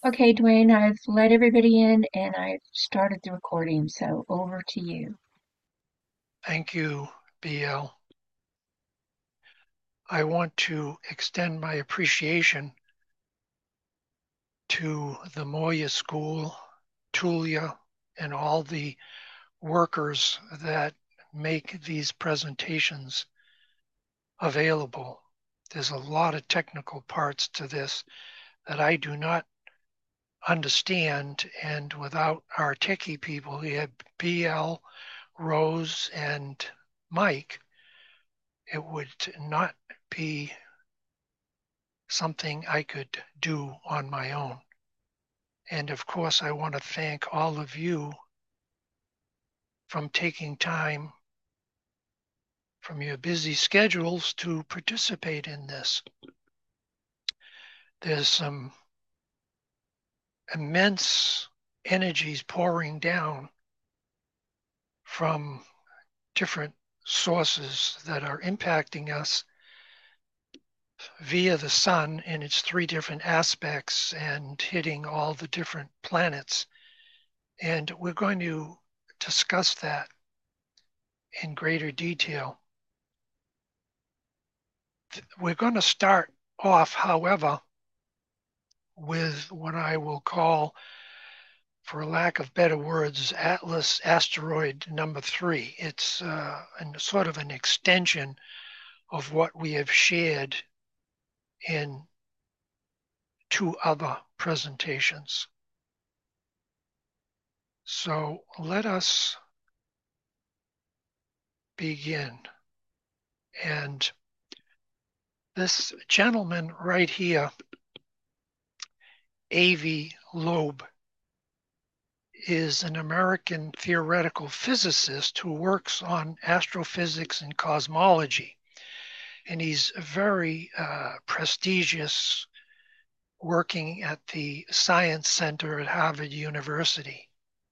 Okay, Dwayne, I've let everybody in and I've started the recording, so over to you. Thank you, BL. I want to extend my appreciation to the Moya School, Tulia, and all the workers that make these presentations available. There's a lot of technical parts to this that I do not understand, and without our techie people, we have BL, Rose, and Mike, it would not be something I could do on my own. And of course, I want to thank all of you from taking time from your busy schedules to participate in this. There's some immense energies pouring down from different sources that are impacting us via the sun in its three different aspects and hitting all the different planets. And we're going to discuss that in greater detail. We're going to start off, however, with what I will call, for lack of better words, Atlas asteroid number 3. It's sort of an extension of what we have shared in two other presentations. So let us begin. And this gentleman right here, Avi Loeb, is an American theoretical physicist who works on astrophysics and cosmology. And he's very prestigious, working at the Science Center at Harvard University.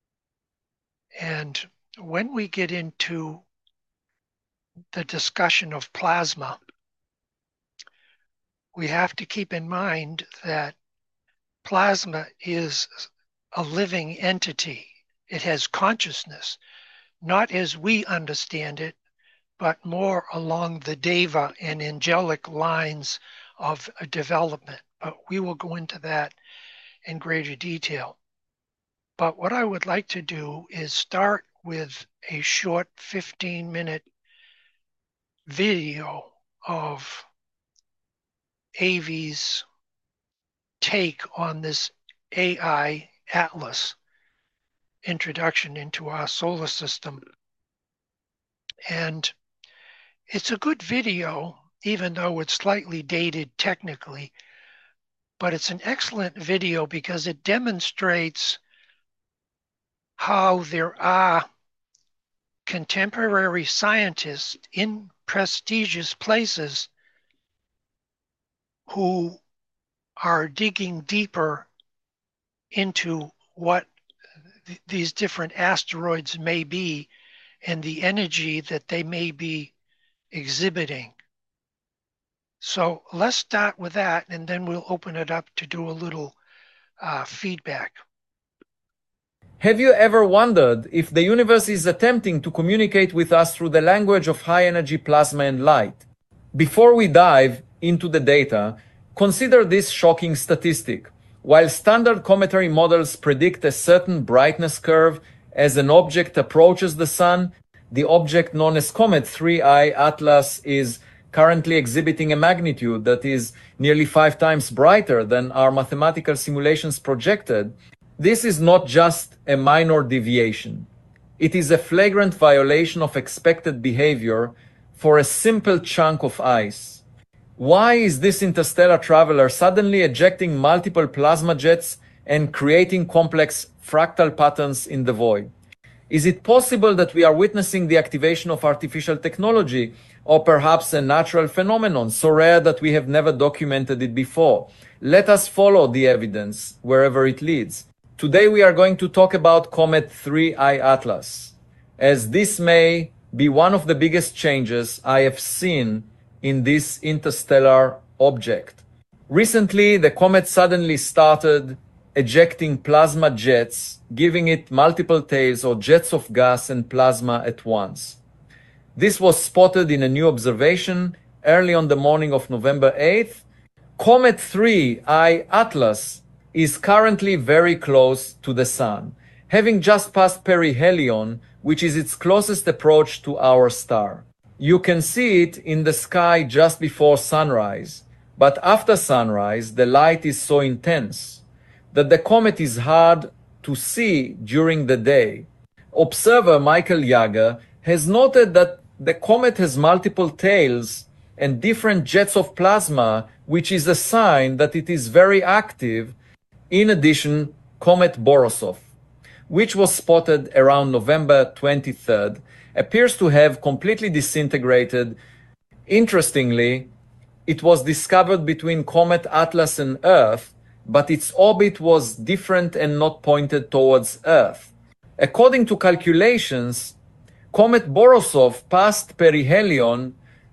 And when we get into the discussion of plasma, we have to keep in mind that plasma is a living entity. It has consciousness, not as we understand it, but more along the deva and angelic lines of development. But we will go into that in greater detail. But what I would like to do is start with a short 15-minute video of Avi's take on this AI Atlas introduction into our solar system. And it's a good video, even though it's slightly dated technically, but it's an excellent video because it demonstrates how there are contemporary scientists in prestigious places who are digging deeper into what these different asteroids may be and the energy that they may be exhibiting. So let's start with that, and then we'll open it up to do a little feedback. Have you ever wondered if the universe is attempting to communicate with us through the language of high energy plasma and light? Before we dive into the data, consider this shocking statistic. While standard cometary models predict a certain brightness curve as an object approaches the sun, the object known as Comet 3I Atlas is currently exhibiting a magnitude that is nearly 5 times brighter than our mathematical simulations projected. This is not just a minor deviation. It is a flagrant violation of expected behavior for a simple chunk of ice. Why is this interstellar traveler suddenly ejecting multiple plasma jets and creating complex fractal patterns in the void? Is it possible that we are witnessing the activation of artificial technology, or perhaps a natural phenomenon so rare that we have never documented it before? Let us follow the evidence wherever it leads. Today we are going to talk about Comet 3I Atlas, as this may be one of the biggest changes I have seen in this interstellar object. Recently, the comet suddenly started ejecting plasma jets, giving it multiple tails or jets of gas and plasma at once. This was spotted in a new observation early on the morning of November 8th. Comet 3I Atlas is currently very close to the Sun, having just passed perihelion, which is its closest approach to our star. You can see it in the sky just before sunrise, but after sunrise, the light is so intense that the comet is hard to see during the day. Observer Michael Jager has noted that the comet has multiple tails and different jets of plasma, which is a sign that it is very active. In addition, Comet Borisov, which was spotted around November 23rd, appears to have completely disintegrated. Interestingly, it was discovered between Comet Atlas and Earth, but its orbit was different and not pointed towards Earth. According to calculations, Comet Borisov passed perihelion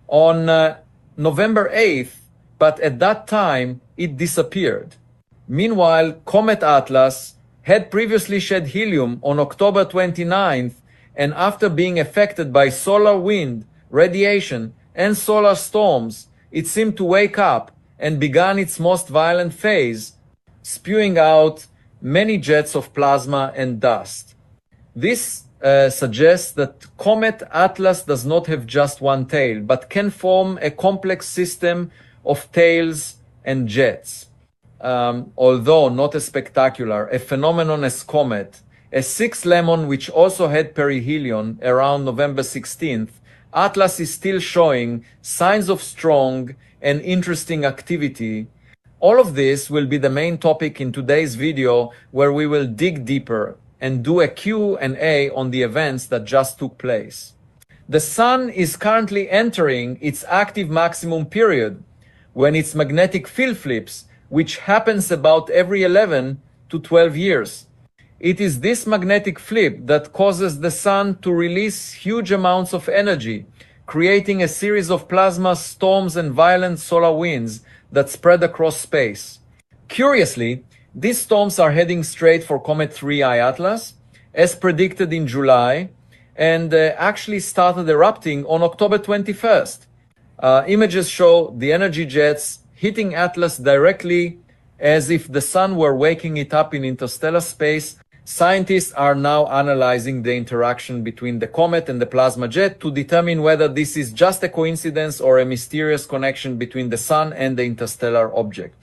on November 8th, but at that time it disappeared. Meanwhile, Comet Atlas had previously shed helium on October 29th, and after being affected by solar wind, radiation, and solar storms, it seemed to wake up and began its most violent phase, spewing out many jets of plasma and dust. This suggests that Comet Atlas does not have just one tail, but can form a complex system of tails and jets. Although not as spectacular, a phenomenon as Comet, a sixth lemon which also had perihelion around November 16th, Atlas is still showing signs of strong and interesting activity. All of this will be the main topic in today's video, where we will dig deeper and do a Q&A on the events that just took place. The Sun is currently entering its active maximum period, when its magnetic field flips, which happens about every 11 to 12 years. It is this magnetic flip that causes the Sun to release huge amounts of energy, creating a series of plasma storms and violent solar winds that spread across space. Curiously, these storms are heading straight for Comet 3I Atlas, as predicted in July, and actually started erupting on October 21st. Images show the energy jets hitting Atlas directly, as if the Sun were waking it up in interstellar space. Scientists are now analyzing the interaction between the comet and the plasma jet to determine whether this is just a coincidence or a mysterious connection between the Sun and the interstellar object.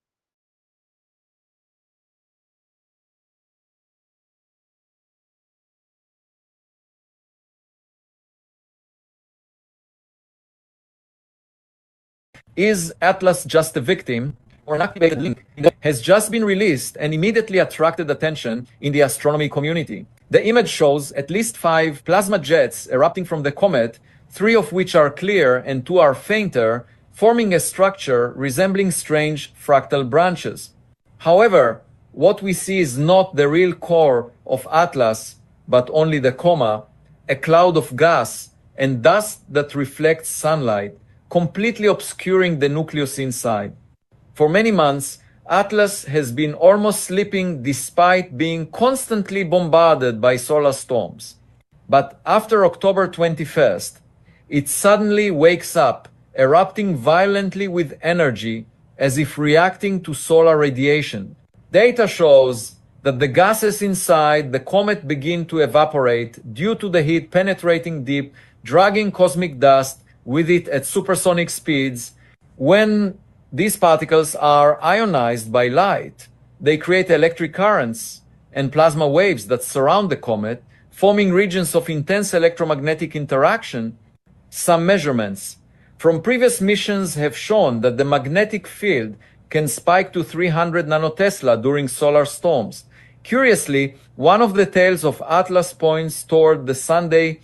Is Atlas just a victim or an activated link? Has just been released and immediately attracted attention in the astronomy community. The image shows at least 5 plasma jets erupting from the comet, 3 of which are clear and 2 are fainter, forming a structure resembling strange fractal branches. However, what we see is not the real core of Atlas, but only the coma, a cloud of gas and dust that reflects sunlight, completely obscuring the nucleus inside. For many months, Atlas has been almost sleeping despite being constantly bombarded by solar storms. But after October 21st, it suddenly wakes up, erupting violently with energy, as if reacting to solar radiation. Data shows that the gases inside the comet begin to evaporate due to the heat penetrating deep, dragging cosmic dust with it at supersonic speeds. When these particles are ionized by light, they create electric currents and plasma waves that surround the comet, forming regions of intense electromagnetic interaction. Some measurements from previous missions have shown that the magnetic field can spike to 300 nanotesla during solar storms. Curiously, one of the tails of Atlas points toward the Sunday.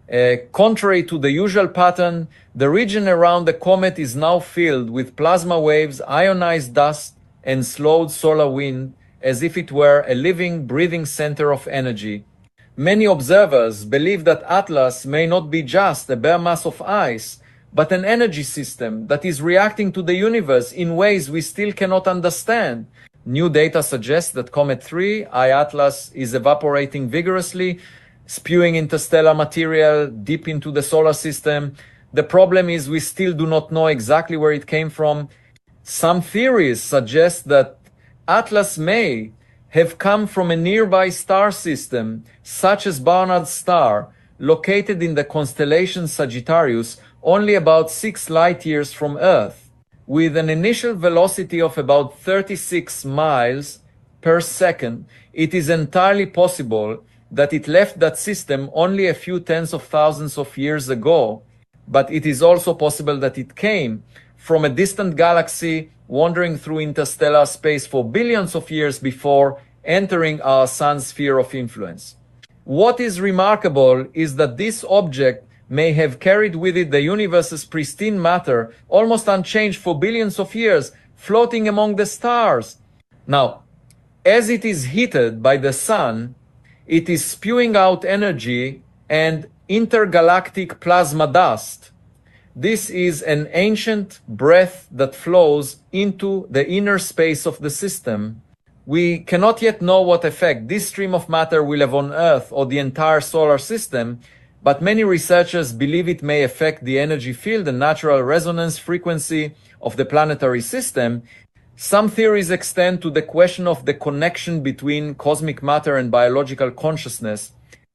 Contrary to the usual pattern, the region around the comet is now filled with plasma waves, ionized dust, and slowed solar wind, as if it were a living, breathing center of energy. Many observers believe that Atlas may not be just a bare mass of ice, but an energy system that is reacting to the universe in ways we still cannot understand. New data suggests that Comet 3, I-Atlas, is evaporating vigorously, spewing interstellar material deep into the solar system. The problem is we still do not know exactly where it came from. Some theories suggest that Atlas may have come from a nearby star system, such as Barnard's star, located in the constellation Sagittarius, only about 6 light-years from Earth. With an initial velocity of about 36 miles per second, it is entirely possible that it left that system only a few tens of thousands of years ago, but it is also possible that it came from a distant galaxy wandering through interstellar space for billions of years before entering our sun's sphere of influence. What is remarkable is that this object may have carried with it the universe's pristine matter, almost unchanged for billions of years, floating among the stars. Now, as it is heated by the sun, it is spewing out energy and intergalactic plasma dust. This is an ancient breath that flows into the inner space of the system. We cannot yet know what effect this stream of matter will have on Earth or the entire solar system, but many researchers believe it may affect the energy field and natural resonance frequency of the planetary system. Some theories extend to the question of the connection between cosmic matter and biological consciousness.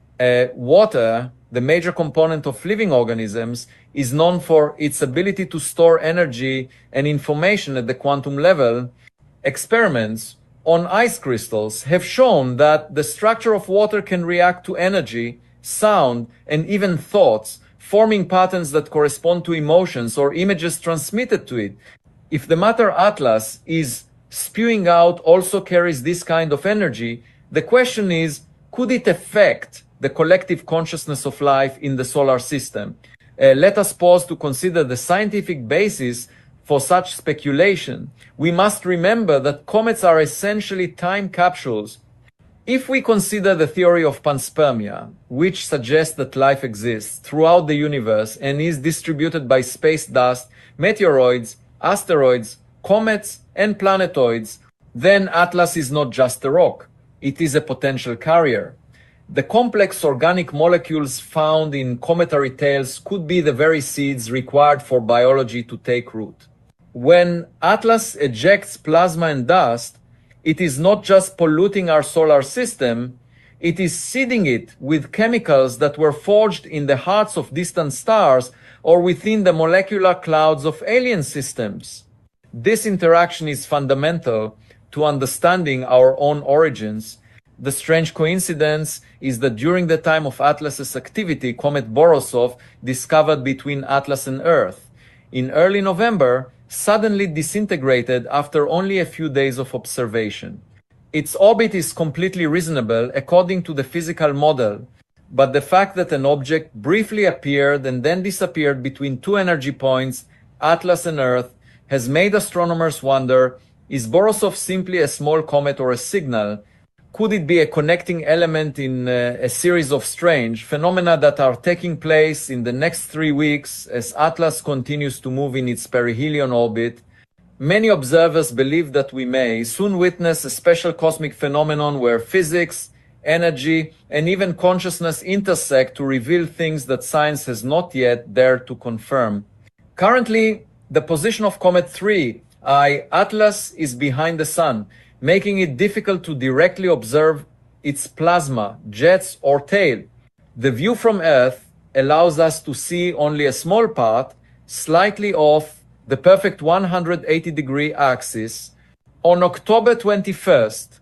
Water, the major component of living organisms, is known for its ability to store energy and information at the quantum level. Experiments on ice crystals have shown that the structure of water can react to energy, sound, and even thoughts, forming patterns that correspond to emotions or images transmitted to it. If the matter Atlas is spewing out also carries this kind of energy, the question is, could it affect the collective consciousness of life in the solar system? Let us pause to consider the scientific basis for such speculation. We must remember that comets are essentially time capsules. If we consider the theory of panspermia, which suggests that life exists throughout the universe and is distributed by space dust, meteoroids, asteroids, comets, and planetoids, then Atlas is not just a rock. It is a potential carrier. The complex organic molecules found in cometary tails could be the very seeds required for biology to take root. When Atlas ejects plasma and dust, it is not just polluting our solar system, it is seeding it with chemicals that were forged in the hearts of distant stars or within the molecular clouds of alien systems. This interaction is fundamental to understanding our own origins. The strange coincidence is that during the time of Atlas's activity, comet Borisov, discovered between Atlas and Earth, in early November, suddenly disintegrated after only a few days of observation. Its orbit is completely reasonable according to the physical model, but the fact that an object briefly appeared and then disappeared between two energy points, Atlas and Earth, has made astronomers wonder, is Borisov simply a small comet or a signal? Could it be a connecting element in a series of strange phenomena that are taking place in the next 3 weeks as Atlas continues to move in its perihelion orbit? Many observers believe that we may soon witness a special cosmic phenomenon where physics, energy, and even consciousness intersect to reveal things that science has not yet dared to confirm. Currently, the position of Comet 3, I-Atlas, is behind the Sun, making it difficult to directly observe its plasma, jets, or tail. The view from Earth allows us to see only a small part, slightly off the perfect 180-degree axis. On October 21st,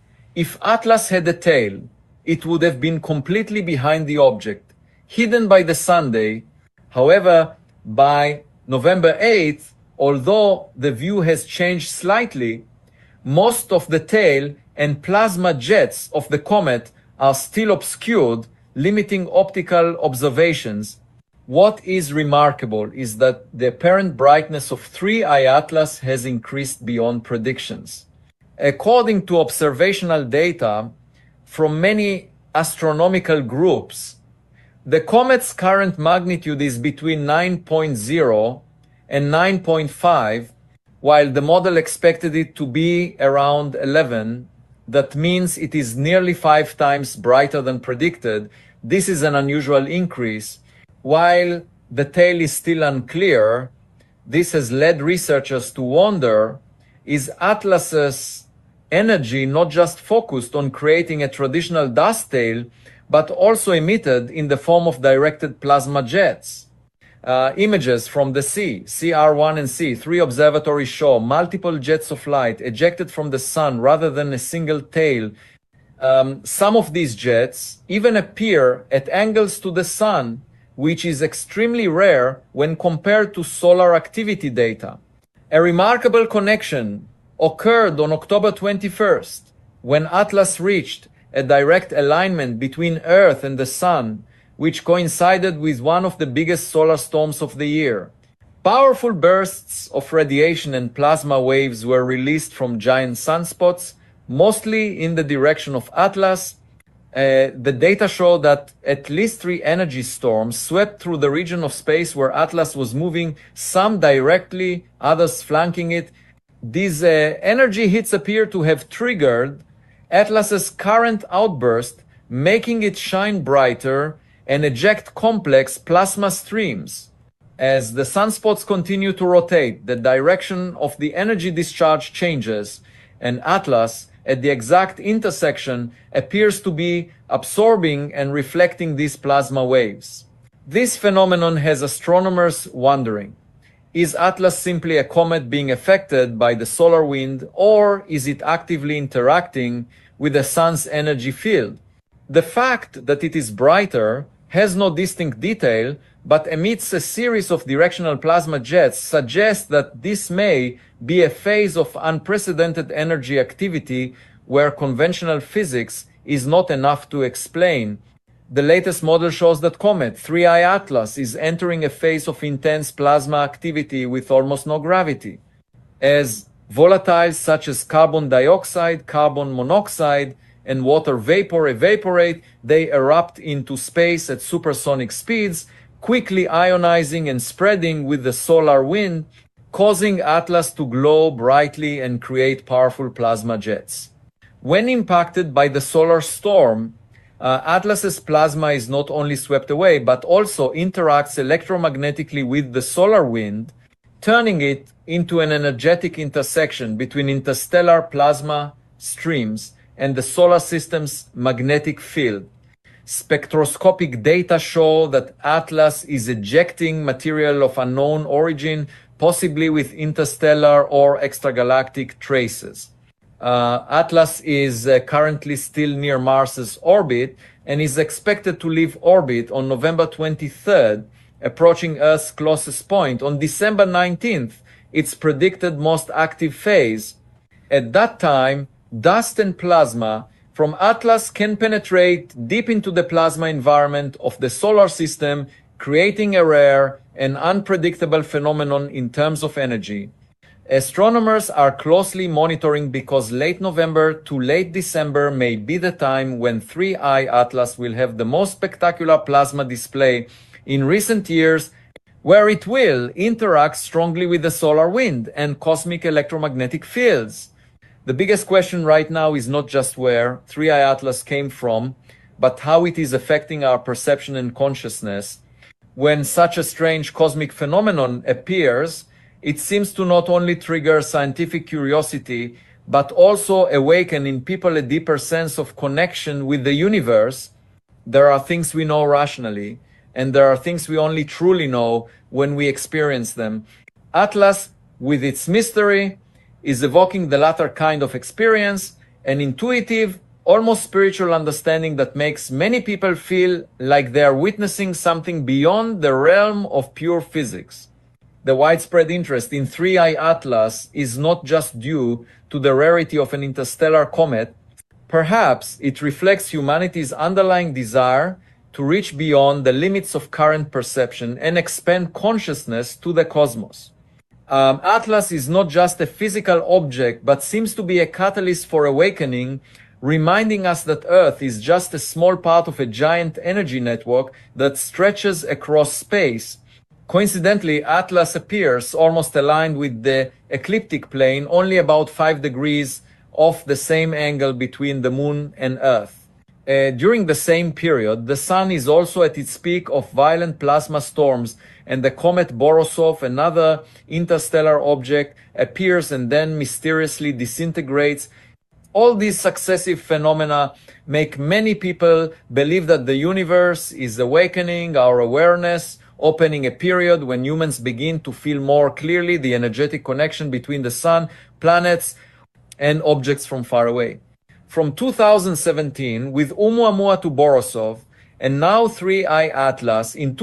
if Atlas had a tail, it would have been completely behind the object, hidden by the Sunday. However, by November 8th, although the view has changed slightly, most of the tail and plasma jets of the comet are still obscured, limiting optical observations. What is remarkable is that the apparent brightness of 3I-Atlas has increased beyond predictions. According to observational data from many astronomical groups, the comet's current magnitude is between 9.0 and 9.5, while the model expected it to be around 11. That means it is nearly 5 times brighter than predicted. This is an unusual increase. While the tail is still unclear, this has led researchers to wonder, is Atlas's energy not just focused on creating a traditional dust tail, but also emitted in the form of directed plasma jets? Images from the sea, CR1 and C, 3 observatories show multiple jets of light ejected from the sun rather than a single tail. Some of these jets even appear at angles to the sun, which is extremely rare when compared to solar activity data. A remarkable connection occurred on October 21st, when Atlas reached a direct alignment between Earth and the sun, which coincided with one of the biggest solar storms of the year. Powerful bursts of radiation and plasma waves were released from giant sunspots, mostly in the direction of Atlas. The data show that at least 3 energy storms swept through the region of space where Atlas was moving, some directly, others flanking it. These energy hits appear to have triggered Atlas's current outburst, making it shine brighter and eject complex plasma streams. As the sunspots continue to rotate, the direction of the energy discharge changes, and Atlas, at the exact intersection, appears to be absorbing and reflecting these plasma waves. This phenomenon has astronomers wondering, is Atlas simply a comet being affected by the solar wind, or is it actively interacting with the sun's energy field? The fact that it is brighter, has no distinct detail, but emits a series of directional plasma jets suggests that this may be a phase of unprecedented energy activity where conventional physics is not enough to explain. The latest model shows that comet 3I Atlas is entering a phase of intense plasma activity with almost no gravity. As volatiles such as carbon dioxide, carbon monoxide, and water vapor evaporate, they erupt into space at supersonic speeds, quickly ionizing and spreading with the solar wind, causing Atlas to glow brightly and create powerful plasma jets. When impacted by the solar storm, Atlas's plasma is not only swept away, but also interacts electromagnetically with the solar wind, turning it into an energetic intersection between interstellar plasma streams and the solar system's magnetic field. Spectroscopic data show that Atlas is ejecting material of unknown origin, possibly with interstellar or extragalactic traces. Atlas is currently still near Mars's orbit and is expected to leave orbit on November 23rd, approaching Earth's closest point on December 19th, its predicted most active phase. At that time, dust and plasma from Atlas can penetrate deep into the plasma environment of the solar system, creating a rare and unpredictable phenomenon in terms of energy. Astronomers are closely monitoring because late November to late December may be the time when 3I Atlas will have the most spectacular plasma display in recent years, where it will interact strongly with the solar wind and cosmic electromagnetic fields. The biggest question right now is not just where 3I Atlas came from, but how it is affecting our perception and consciousness. When such a strange cosmic phenomenon appears, it seems to not only trigger scientific curiosity, but also awaken in people a deeper sense of connection with the universe. There are things we know rationally, and there are things we only truly know when we experience them. Atlas, with its mystery, is evoking the latter kind of experience, an intuitive, almost spiritual understanding that makes many people feel like they are witnessing something beyond the realm of pure physics. The widespread interest in 3I Atlas is not just due to the rarity of an interstellar comet. Perhaps it reflects humanity's underlying desire to reach beyond the limits of current perception and expand consciousness to the cosmos. Atlas is not just a physical object, but seems to be a catalyst for awakening, reminding us that Earth is just a small part of a giant energy network that stretches across space. Coincidentally, Atlas appears almost aligned with the ecliptic plane, only about 5 degrees off the same angle between the Moon and Earth. During the same period, the Sun is also at its peak of violent plasma storms, and the comet Borisov, another interstellar object, appears and then mysteriously disintegrates. All these successive phenomena make many people believe that the universe is awakening our awareness, opening a period when humans begin to feel more clearly the energetic connection between the Sun, planets, and objects from far away. From 2017, with Oumuamua to Borisov, and now 3I Atlas, in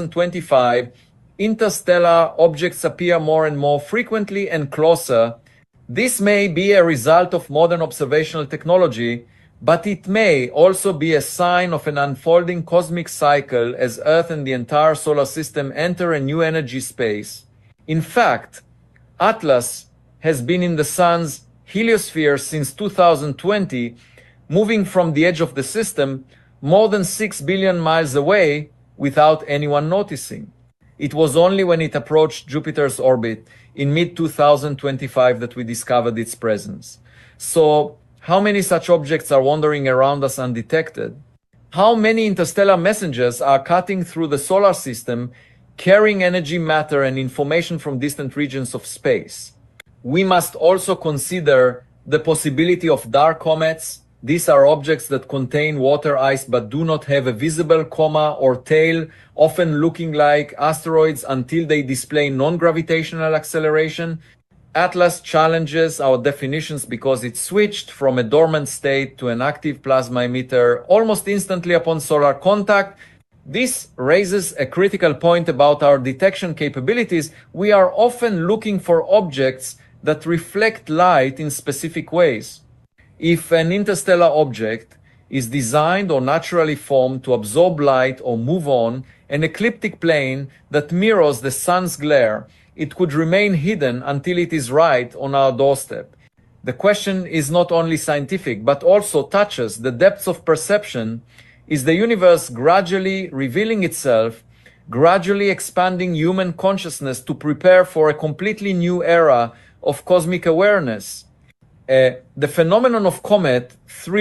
2025, interstellar objects appear more and more frequently and closer. This may be a result of modern observational technology, but it may also be a sign of an unfolding cosmic cycle as Earth and the entire solar system enter a new energy space. In fact, Atlas has been in the Sun's heliosphere since 2020, moving from the edge of the system more than 6 billion miles away without anyone noticing. It was only when it approached Jupiter's orbit in mid-2025 that we discovered its presence. So, how many such objects are wandering around us undetected? How many interstellar messengers are cutting through the solar system, carrying energy, matter, and information from distant regions of space? We must also consider the possibility of dark comets. These are objects that contain water ice but do not have a visible coma or tail, often looking like asteroids until they display non-gravitational acceleration. Atlas challenges our definitions because it switched from a dormant state to an active plasma emitter almost instantly upon solar contact. This raises a critical point about our detection capabilities. We are often looking for objects that reflect light in specific ways. If an interstellar object is designed or naturally formed to absorb light or move on an ecliptic plane that mirrors the sun's glare, it could remain hidden until it is right on our doorstep. The question is not only scientific, but also touches the depths of perception. Is the universe gradually revealing itself, gradually expanding human consciousness to prepare for a completely new era of cosmic awareness? The phenomenon of comet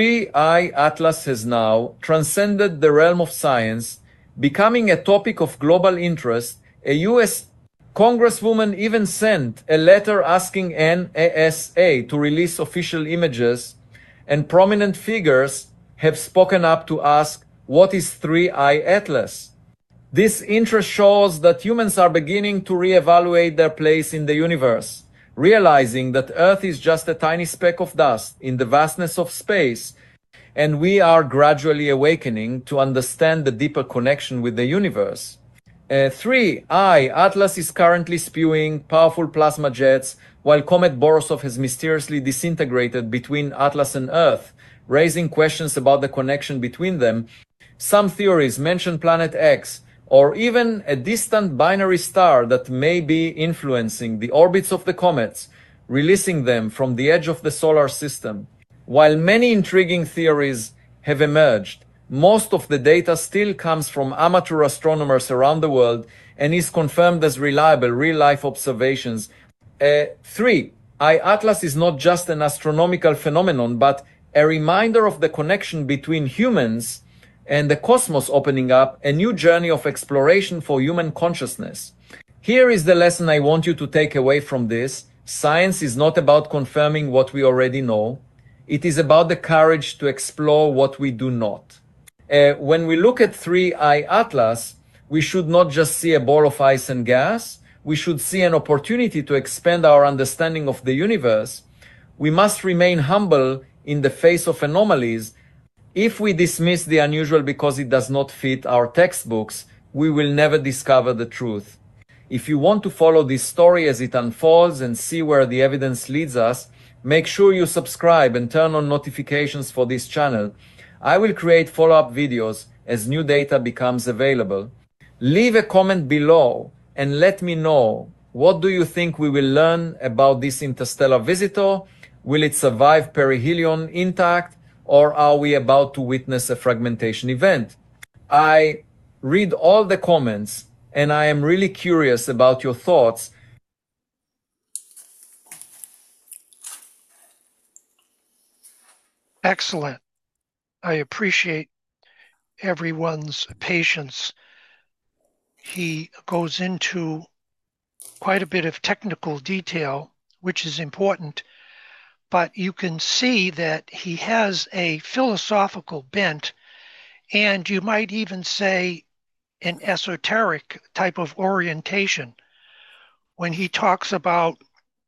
3I Atlas has now transcended the realm of science, becoming a topic of global interest. A US Congresswoman even sent a letter asking NASA to release official images, and prominent figures have spoken up to ask, what is 3I Atlas? This interest shows that humans are beginning to reevaluate their place in the universe, realizing that Earth is just a tiny speck of dust in the vastness of space, and we are gradually awakening to understand the deeper connection with the universe. 3I Atlas is currently spewing powerful plasma jets, while Comet Borisov has mysteriously disintegrated between Atlas and Earth, raising questions about the connection between them. Some theories mention Planet X, or even a distant binary star that may be influencing the orbits of the comets, releasing them from the edge of the solar system. While many intriguing theories have emerged, most of the data still comes from amateur astronomers around the world and is confirmed as reliable real-life observations. 3I Atlas is not just an astronomical phenomenon, but a reminder of the connection between humans and the cosmos, opening up a new journey of exploration for human consciousness. Here is the lesson I want you to take away from this. Science is not about confirming what we already know. It is about the courage to explore what we do not. When we look at 3I Atlas, we should not just see a ball of ice and gas. We should see an opportunity to expand our understanding of the universe. We must remain humble in the face of anomalies. If we dismiss the unusual because it does not fit our textbooks, we will never discover the truth. If you want to follow this story as it unfolds and see where the evidence leads us, make sure you subscribe and turn on notifications for this channel. I will create follow-up videos as new data becomes available. Leave a comment below and let me know, what do you think we will learn about this interstellar visitor? Will it survive perihelion intact, or are we about to witness a fragmentation event? I read all the comments and I am really curious about your thoughts. Excellent. I appreciate everyone's patience. He goes into quite a bit of technical detail, which is important, but you can see that he has a philosophical bent, and you might even say an esoteric type of orientation. When he talks about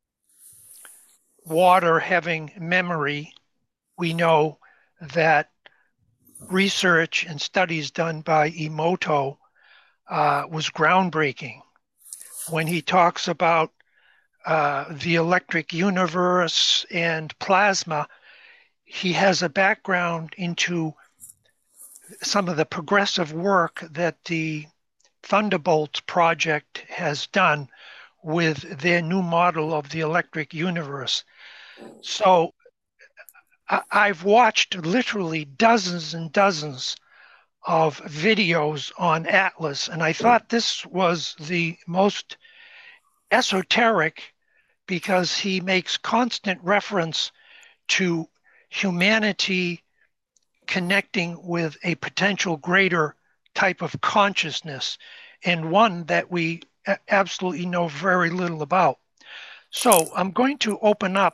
water having memory, we know that research and studies done by Emoto was groundbreaking. When he talks about the electric universe and plasma, he has a background into some of the progressive work that the Thunderbolt project has done with their new model of the electric universe. So I've watched literally dozens and dozens of videos on Atlas, and I thought this was the most esoteric because he makes constant reference to humanity connecting with a potential greater type of consciousness, and one that we absolutely know very little about. So I'm going to open up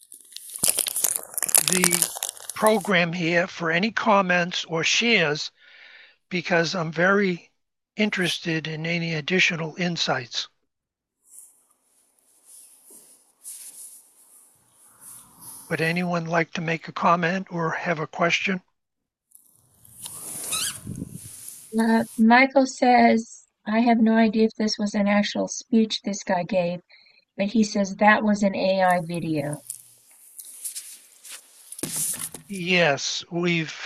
the program here for any comments or shares because I'm very interested in any additional insights. Would anyone like to make a comment or have a question? Michael says, I have no idea if this was an actual speech this guy gave, but he says that was an AI video. Yes, we've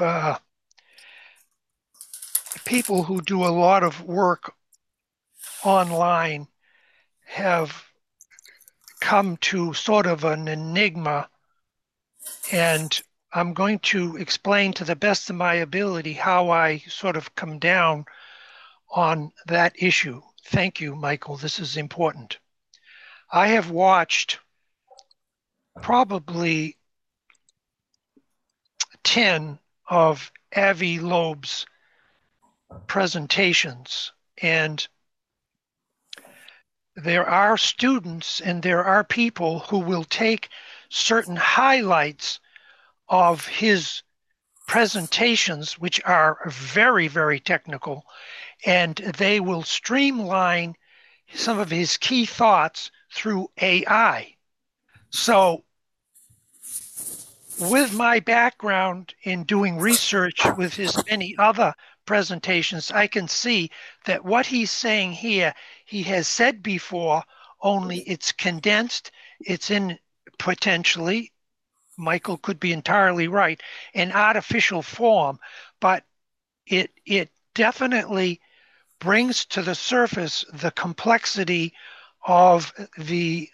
people who do a lot of work online have come to sort of an enigma, and I'm going to explain to the best of my ability how I sort of come down on that issue. Thank you, Michael. This is important. I have watched probably 10 of Avi Loeb's presentations, and there are students and there are people who will take certain highlights of his presentations, which are very, very technical, and they will streamline some of his key thoughts through AI. So with my background in doing research with his many other presentations, I can see that what he's saying here, he has said before, only it's condensed, it's in potentially, Michael could be entirely right, an artificial form, but it definitely brings to the surface the complexity of the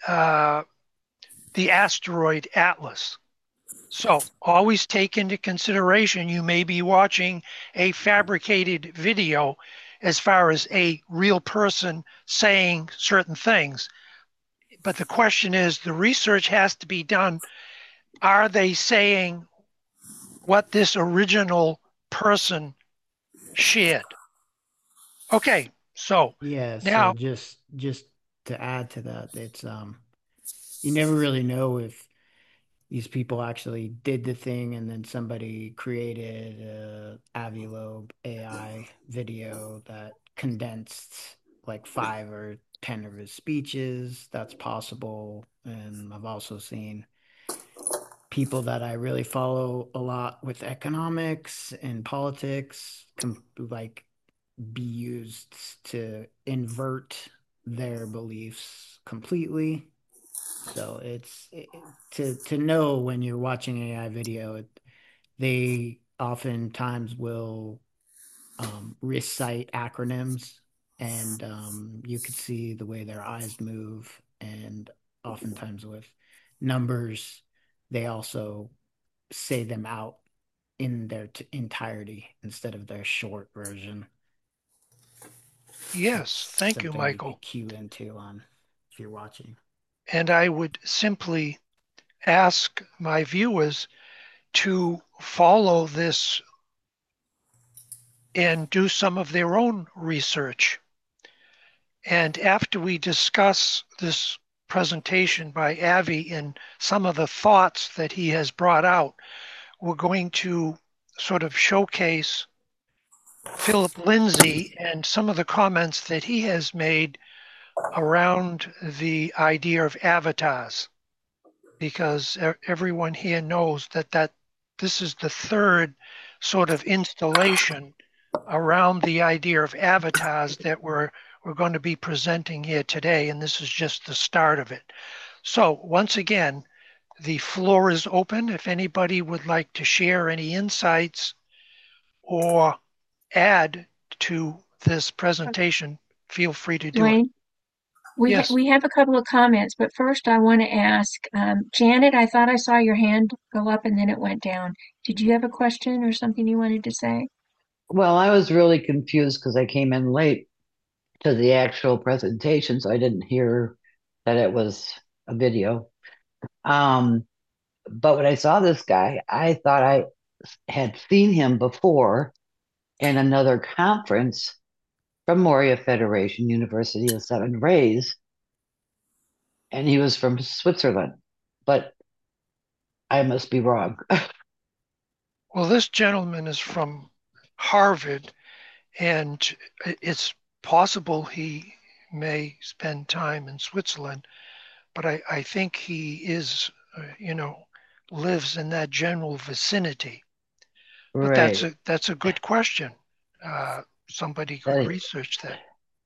asteroid Atlas. So always take into consideration you may be watching a fabricated video as far as a real person saying certain things. But the question is, the research has to be done. Are they saying what this original person shared? Okay, so Yeah, so now, just to add to that, it's you never really know if these people actually did the thing and then somebody created a Avi Loeb AI video that condensed like 5 or 10 of his speeches. That's possible. And I've also seen people that I really follow a lot with economics and politics like be used to invert their beliefs completely. So to know when you're watching AI video, they oftentimes will recite acronyms, and you could see the way their eyes move, and oftentimes with numbers, they also say them out in their entirety instead of their short version. Yes, It's thank you, something you Michael. could cue into on if you're watching. And I would simply ask my viewers to follow this and do some of their own research. And after we discuss this presentation by Avi and some of the thoughts that he has brought out, we're going to sort of showcase Philip Lindsay and some of the comments that he has made around the idea of avatars, because everyone here knows that this is the third sort of installation around the idea of avatars that we're going to be presenting here today, and this is just the start of it. So once again, the floor is open. If anybody would like to share any insights or add to this presentation, feel free to do it. Dwayne, Yes. we have a couple of comments, but first I want to ask, Janet, I thought I saw your hand go up and then it went down. Did you have a question or something you wanted to say? Well, I was really confused because I came in late to the actual presentation, so I didn't hear that it was a video. Um, but when I saw this guy, I thought I had seen him before in another conference from Moria Federation, University of Seven Rays, and he was from Switzerland. But I must be wrong. Well, this gentleman is from Harvard, and it's possible he may spend time in Switzerland, but I think he is, lives in that general vicinity. But Right. that's a good question. Somebody could That, research that.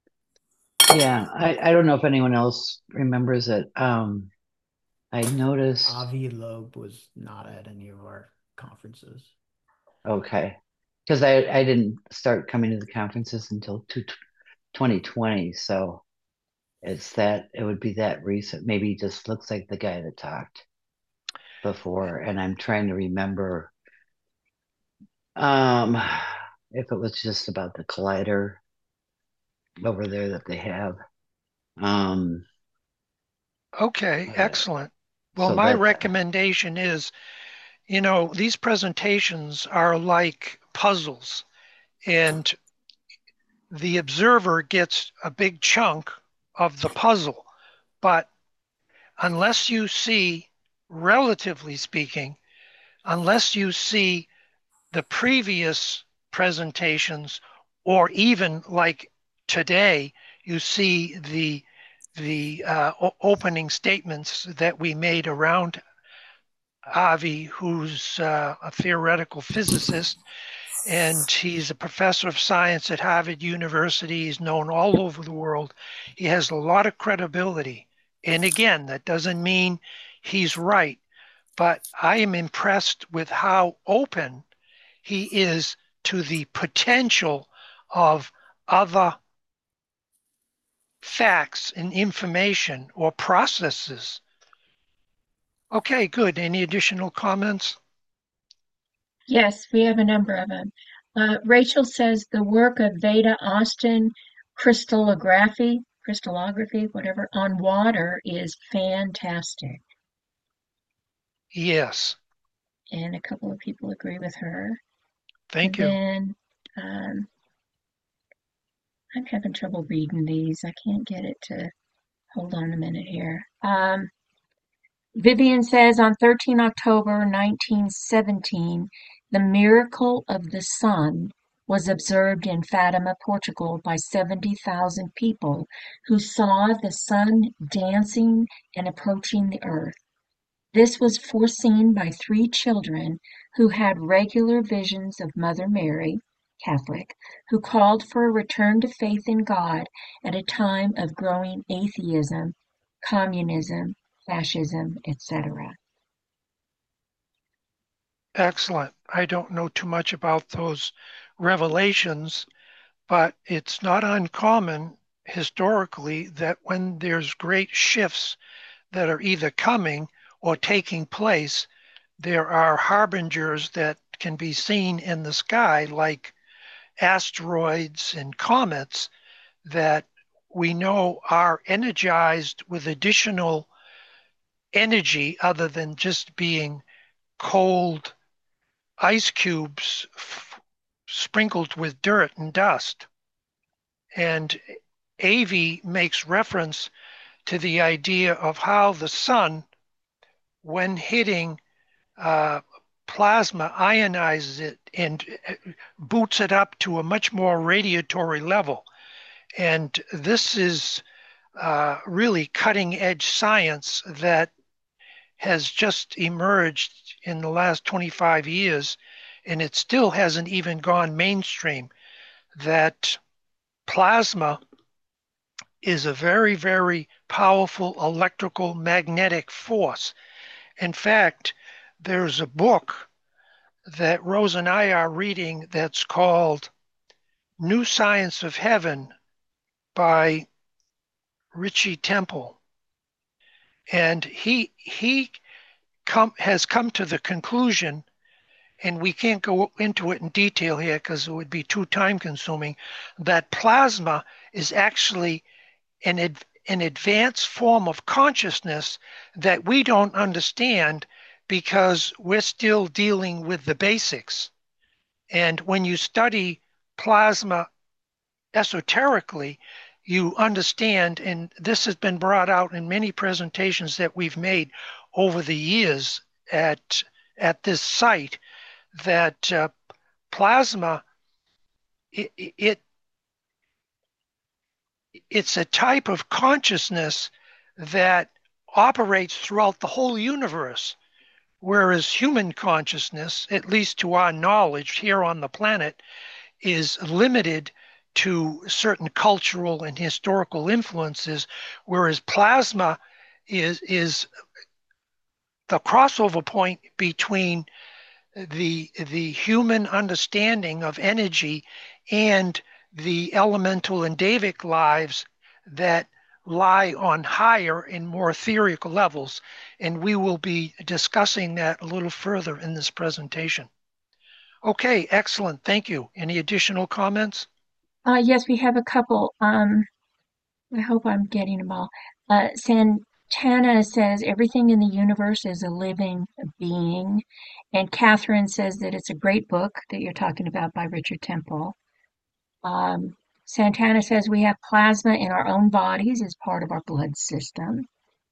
yeah, I don't know if anyone else remembers it. I noticed. Avi Loeb was not at any of our conferences. Okay. Because I didn't start coming to the conferences until 2020. So it would be that recent. Maybe he just looks like the guy that talked before. And I'm trying to remember um, if it was just about the collider over there that they have. Um, Okay, excellent. Well, so my that, recommendation is, these presentations are like puzzles, and the observer gets a big chunk of the puzzle. But unless you see, relatively speaking, unless you see the previous presentations, or even like today, you see the opening statements that we made around Avi, who's a theoretical physicist, and he's a professor of science at Harvard University. He's known all over the world. He has a lot of credibility. And again, that doesn't mean he's right, but I am impressed with how open he is to the potential of other facts and information or processes. Okay, good. Any additional comments? Yes, we have a number of them. Rachel says the work of Veda Austin crystallography, whatever, on water is fantastic. Yes. And a couple of people agree with her. Thank And you. then I'm having trouble reading these. I can't get it to hold on a minute here. Vivian says on 13 October 1917, the miracle of the sun was observed in Fatima, Portugal by 70,000 people who saw the sun dancing and approaching the earth. This was foreseen by three children who had regular visions of Mother Mary, Catholic, who called for a return to faith in God at a time of growing atheism, communism, fascism, etc. Excellent. I don't know too much about those revelations, but it's not uncommon historically that when there's great shifts that are either coming or taking place, there are harbingers that can be seen in the sky, like asteroids and comets, that we know are energized with additional energy other than just being cold ice cubes sprinkled with dirt and dust. And Avey makes reference to the idea of how the sun, when hitting plasma, ionizes it and boots it up to a much more radiatory level. And this is really cutting edge science that has just emerged in the last 25 years, and it still hasn't even gone mainstream, that plasma is a very, very powerful electrical magnetic force. In fact, there's a book that Rose and I are reading that's called New Science of Heaven by Richie Temple. And he has come to the conclusion, and we can't go into it in detail here because it would be too time consuming, that plasma is actually an advanced form of consciousness that we don't understand because we're still dealing with the basics. And when you study plasma esoterically, you understand, and this has been brought out in many presentations that we've made over the years at this site, that plasma, it's a type of consciousness that operates throughout the whole universe, whereas human consciousness, at least to our knowledge here on the planet, is limited to certain cultural and historical influences, whereas plasma is the crossover point between the human understanding of energy and the elemental and Davic lives that lie on higher and more etherical levels. And we will be discussing that a little further in this presentation. Okay, excellent. Thank you. Any additional comments? Yes, we have a couple. I hope I'm getting them all. Santana says everything in the universe is a living being. And Catherine says that it's a great book that you're talking about by Richard Temple. Santana says we have plasma in our own bodies as part of our blood system.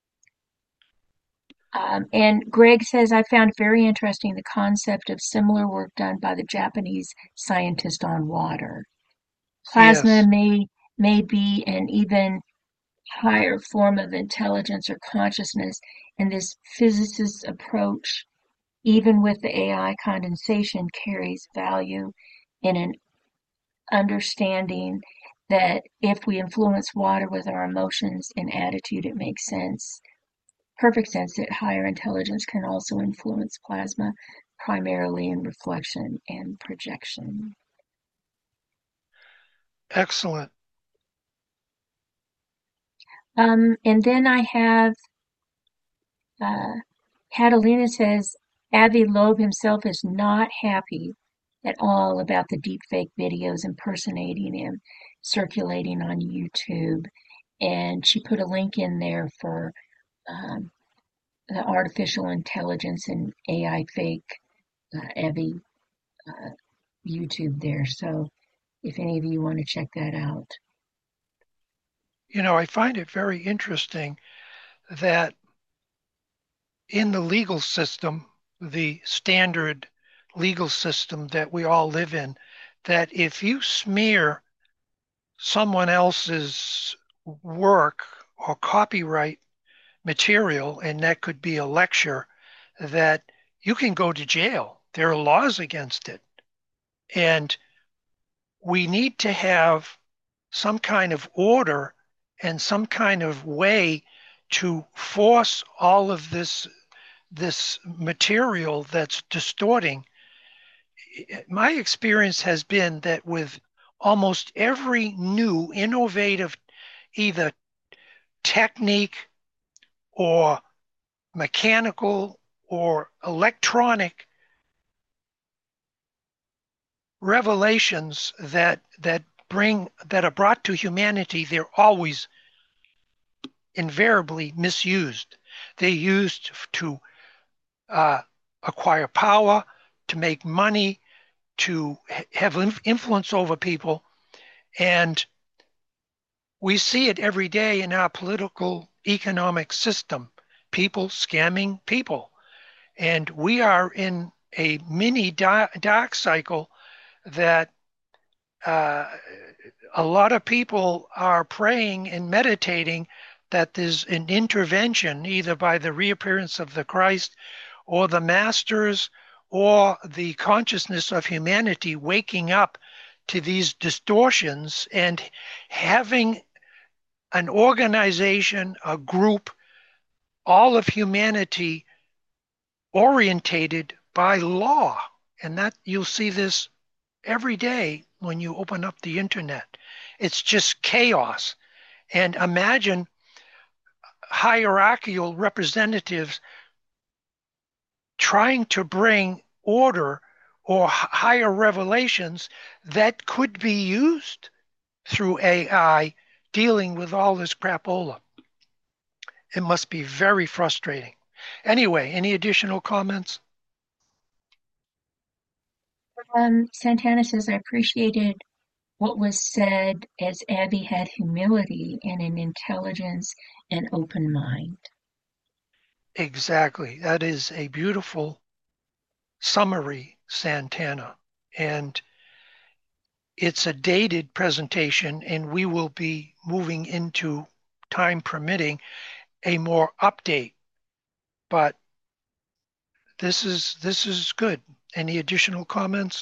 And Greg says, I found very interesting the concept of similar work done by the Japanese scientist on water. Plasma Yes. may be an even higher form of intelligence or consciousness, and this physicist's approach, even with the AI condensation, carries value in an understanding that if we influence water with our emotions and attitude, it makes sense. Perfect sense that higher intelligence can also influence plasma, primarily in reflection and projection. Excellent. And then I have Catalina says Avi Loeb himself is not happy at all about the deepfake videos impersonating him circulating on YouTube. And she put a link in there for the artificial intelligence and AI fake Avi YouTube there. So if any of you want to check that out. You know, I find it very interesting that in the legal system, the standard legal system that we all live in, that if you smear someone else's work or copyright material, and that could be a lecture, that you can go to jail. There are laws against it. And we need to have some kind of order and some kind of way to force all of this material that's distorting. My experience has been that with almost every new innovative either technique or mechanical or electronic revelations that are brought to humanity, they're always invariably misused. They're used to acquire power, to make money, to have influence over people. And we see it every day in our political economic system, people scamming people. And we are in a mini dark cycle that a lot of people are praying and meditating that there's an intervention either by the reappearance of the Christ or the masters or the consciousness of humanity waking up to these distortions and having an organization, a group, all of humanity orientated by law. And that you'll see this every day when you open up the internet. It's just chaos. And imagine hierarchical representatives trying to bring order or higher revelations that could be used through AI dealing with all this crapola. It must be very frustrating. Anyway, any additional comments? Santana says, I appreciated what was said as Abby had humility and an intelligence and open mind. Exactly. That is a beautiful summary, Santana. And it's a dated presentation, and we will be moving into, time permitting, a more update. But this is good. Any additional comments?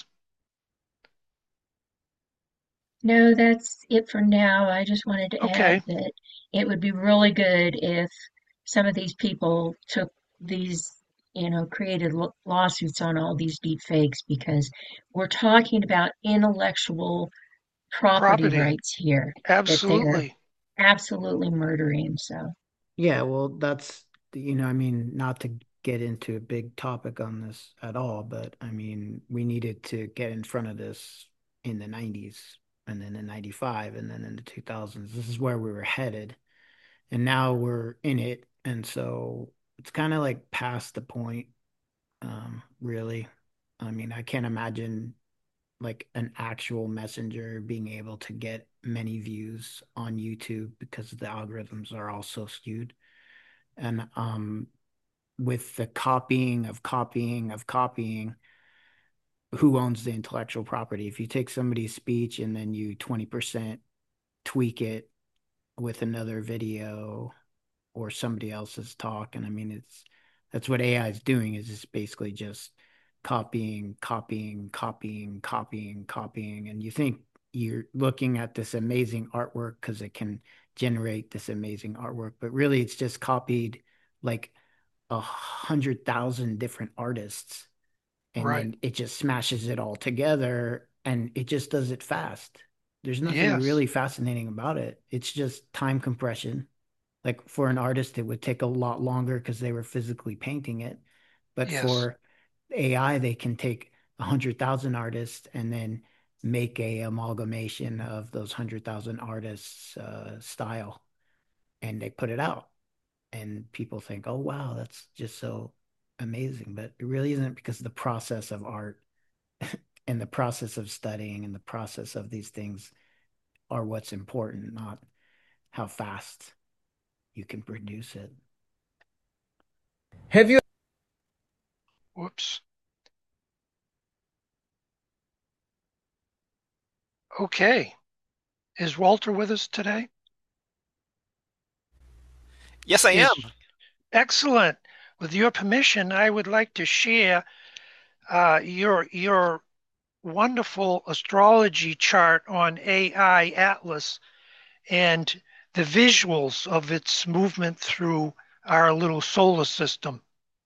No, that's it for now. I just wanted to add Okay. that it would be really good if some of these people took these, created lawsuits on all these deep fakes because we're talking about intellectual property Property. rights here that they're Absolutely. absolutely murdering. So, Yeah, well, that's, I mean, not to get into a big topic on this at all, but I mean, we needed to get in front of this in the 90s and then in 95 and then in the 2000s. This is where we were headed. And now we're in it. And so it's kind of like past the point, really. I mean, I can't imagine like an actual messenger being able to get many views on YouTube because the algorithms are all so skewed. And with the copying of copying of copying, who owns the intellectual property? If you take somebody's speech and then you 20% tweak it with another video or somebody else's talk, and I mean that's what AI is doing, is it's basically just copying, copying, copying, copying, copying, and you think you're looking at this amazing artwork because it can generate this amazing artwork, but really it's just copied like 100,000 different artists, and Right. then it just smashes it all together and it just does it fast. There's nothing Yes. really fascinating about it. It's just time compression. Like for an artist, it would take a lot longer because they were physically painting it. But Yes. for AI, they can take 100,000 artists and then make a amalgamation of those 100,000 artists' style, and they put it out. And people think, oh, wow, that's just so amazing. But it really isn't, because the process of art and the process of studying and the process of these things are what's important, not how fast you can produce it. Have you Whoops. Okay. Is Walter with us today? Yes, I am. Is excellent. With your permission, I would like to share your wonderful astrology chart on AI Atlas and the visuals of its movement through our little solar system.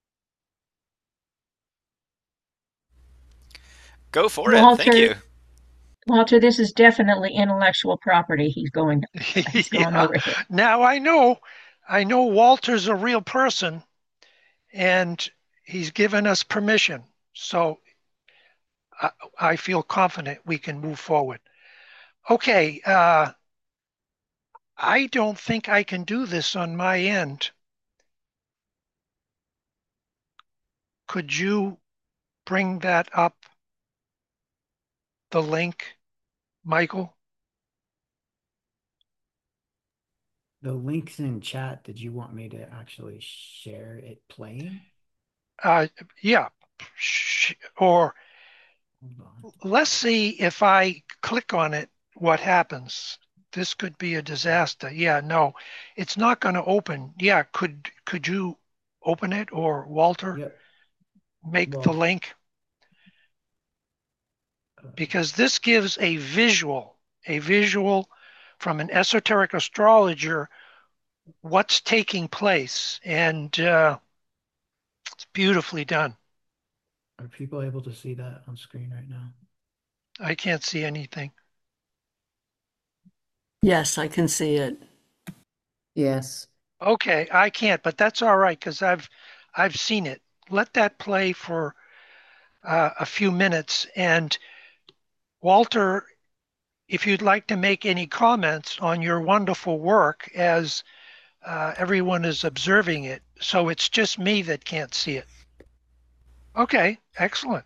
Go for it. Thank Walter, you. Walter, this is definitely intellectual property he's going Yeah. over here. Now I know Walter's a real person and he's given us permission. So I feel confident we can move forward. Okay, I don't think I can do this on my end. Could you bring that up, the link, Michael? The link's in chat. Did you want me to actually share it playing? Yeah, or Hold on. let's see if I click on it, what happens. This could be a disaster. Yeah, no, it's not going to open. Yeah, could you open it, or Walter Yep. make the Well, link? uh, Because this gives a visual from an esoteric astrologer what's taking place, and it's beautifully done. are people able to see that on screen right now? I can't see anything. Yes, I can see it. Yes. Okay, I can't, but that's all right because I've seen it. Let that play for a few minutes, and Walter, if you'd like to make any comments on your wonderful work as everyone is observing it, so it's just me that can't see it. Okay, excellent.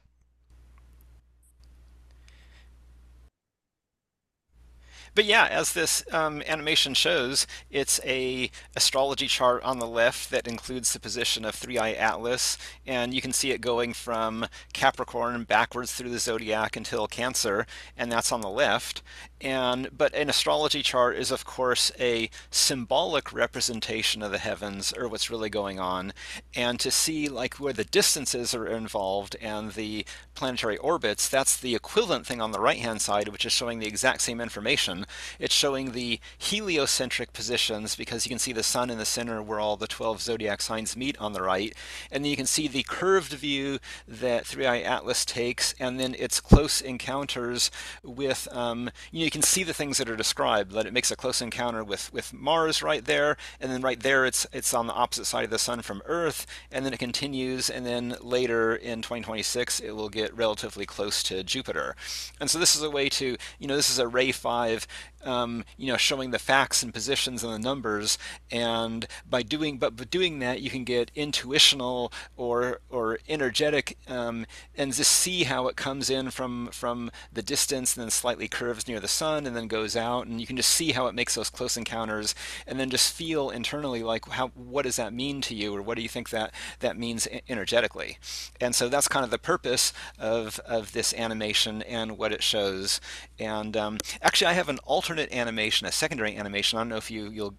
But yeah, as this animation shows, it's a astrology chart on the left that includes the position of Three-Eye Atlas, and you can see it going from Capricorn backwards through the zodiac until Cancer, and that's on the left. But an astrology chart is of course a symbolic representation of the heavens or what's really going on, and to see like where the distances are involved and the planetary orbits, that's the equivalent thing on the right hand side, which is showing the exact same information. It's showing the heliocentric positions because you can see the sun in the center where all the 12 zodiac signs meet on the right. And then you can see the curved view that Three Eye Atlas takes, and then its close encounters with, you can see the things that are described, that it makes a close encounter with Mars right there, and then right there it's on the opposite side of the sun from Earth, and then it continues, and then later in 2026 it will get relatively close to Jupiter. And so this is a way to, this is a Ray 5 showing the facts and positions and the numbers. And but doing that, you can get intuitional or energetic, and just see how it comes in from the distance, and then slightly curves near the sun, and then goes out, and you can just see how it makes those close encounters, and then just feel internally like what does that mean to you, or what do you think that means energetically. And so that's kind of the purpose of this animation and what it shows. And actually, I have an alternate animation, a secondary animation. I don't know if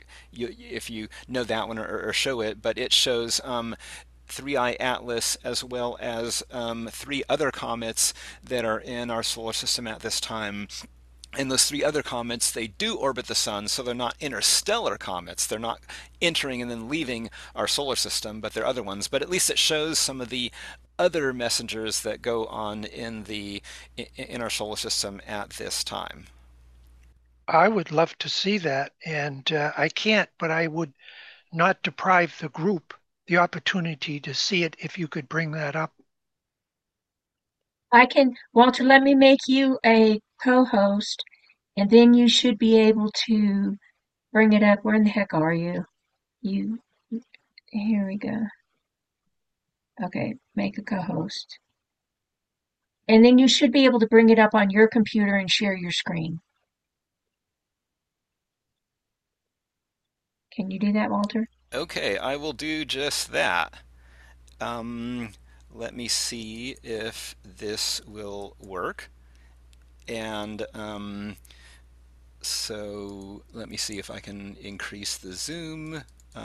if you know that one or show it, but it shows Three Eye Atlas as well as three other comets that are in our solar system at this time. And those three other comets, they do orbit the sun, so they're not interstellar comets. They're not entering and then leaving our solar system, but they're other ones. But at least it shows some of the other messengers that go on in our solar system at this time. I would love to see that, and I can't, but I would not deprive the group the opportunity to see it if you could bring that up. Walter, let me make you a co-host, and then you should be able to bring it up. Where in the heck are you? Here we go. Okay, make a co-host. And then you should be able to bring it up on your computer and share your screen. Can you do that, Walter? Okay, I will do just that. Let me see if this will work. And so let me see if I can increase the zoom.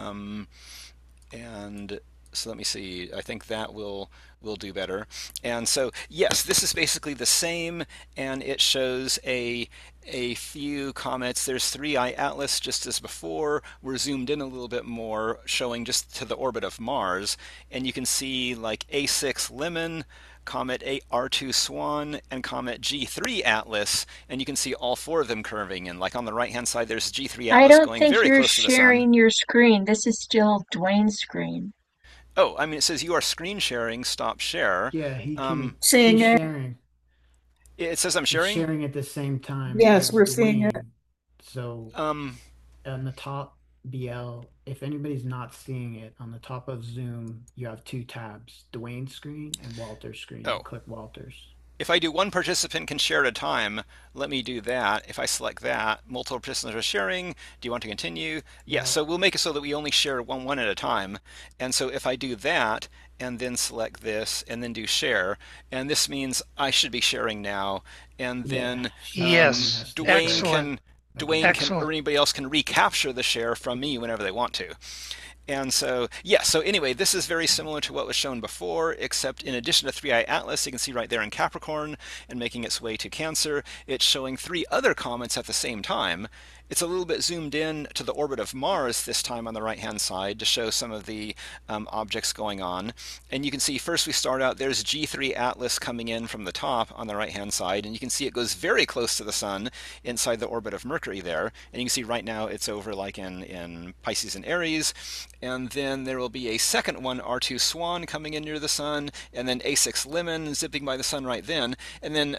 And so let me see. I think that will do better. And so yes, this is basically the same, and it shows a few comets. There's Three Eye Atlas just as before. We're zoomed in a little bit more, showing just to the orbit of Mars, and you can see like A6 Lemon, Comet R2 Swan, and Comet G3 Atlas, and you can see all four of them curving. And like on the right hand side, there's G3 I Atlas don't going think very you're close to the sun. sharing your screen. This is still Dwayne's screen. Oh, I mean, it says you are screen sharing. Stop share. Yeah, Seeing he's it. sharing. It says I'm It's sharing. sharing at the same time Yes, as we're seeing it. Dwayne. So Um, on the top, BL, if anybody's not seeing it, on the top of Zoom, you have two tabs, Dwayne's screen and Walter's screen. You oh, click Walter's. if I do one participant can share at a time, let me do that. If I select that, multiple participants are sharing. Do you want to continue? Yes. Yep. So we'll make it so that we only share one at a time. And so if I do that and then select this and then do share, and this means I should be sharing now. And Yeah, then someone Yes, has to Dwayne share. excellent, can Okay. or excellent. anybody else can recapture the share from me whenever they want to. And so, yeah, so anyway, this is very similar to what was shown before, except in addition to 3i Atlas, you can see right there in Capricorn and making its way to Cancer, it's showing three other comets at the same time. It's a little bit zoomed in to the orbit of Mars this time on the right-hand side to show some of the objects going on. And you can see first we start out, there's G3 Atlas coming in from the top on the right-hand side, and you can see it goes very close to the Sun inside the orbit of Mercury there. And you can see right now it's over like in Pisces and Aries. And then there will be a second one, R2 Swan, coming in near the Sun, and then A6 Lemon zipping by the Sun right then. And then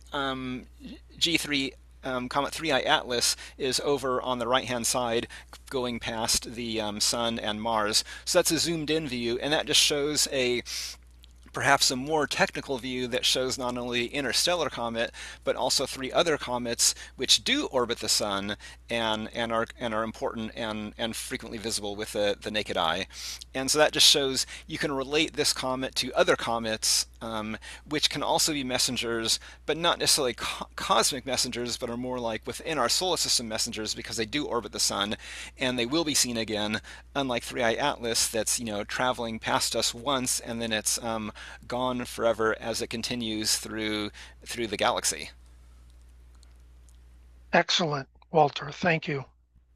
G3 Comet 3i Atlas is over on the right-hand side, going past the Sun and Mars. So that's a zoomed-in view, and that just shows perhaps a more technical view that shows not only the interstellar comet, but also three other comets which do orbit the sun and are important and frequently visible with the naked eye. And so that just shows you can relate this comet to other comets, which can also be messengers, but not necessarily cosmic messengers, but are more like within our solar system messengers because they do orbit the sun, and they will be seen again. Unlike 3i Atlas, that's traveling past us once and then it's gone forever as it continues through the galaxy. Excellent, Walter. Thank you.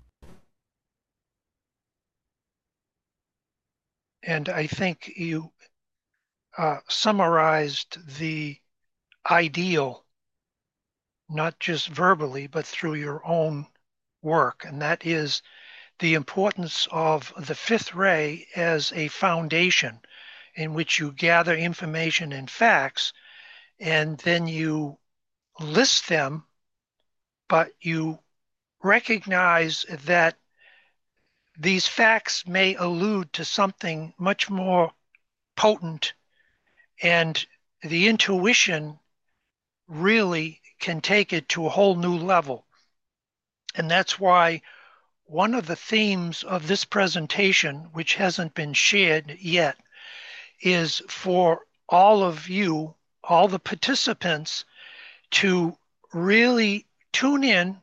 And I think you summarized the ideal, not just verbally, but through your own work. And that is the importance of the fifth ray as a foundation in which you gather information and facts, and then you list them, but you recognize that these facts may allude to something much more potent, and the intuition really can take it to a whole new level. And that's why one of the themes of this presentation, which hasn't been shared yet, is for all of you, all the participants, to really tune in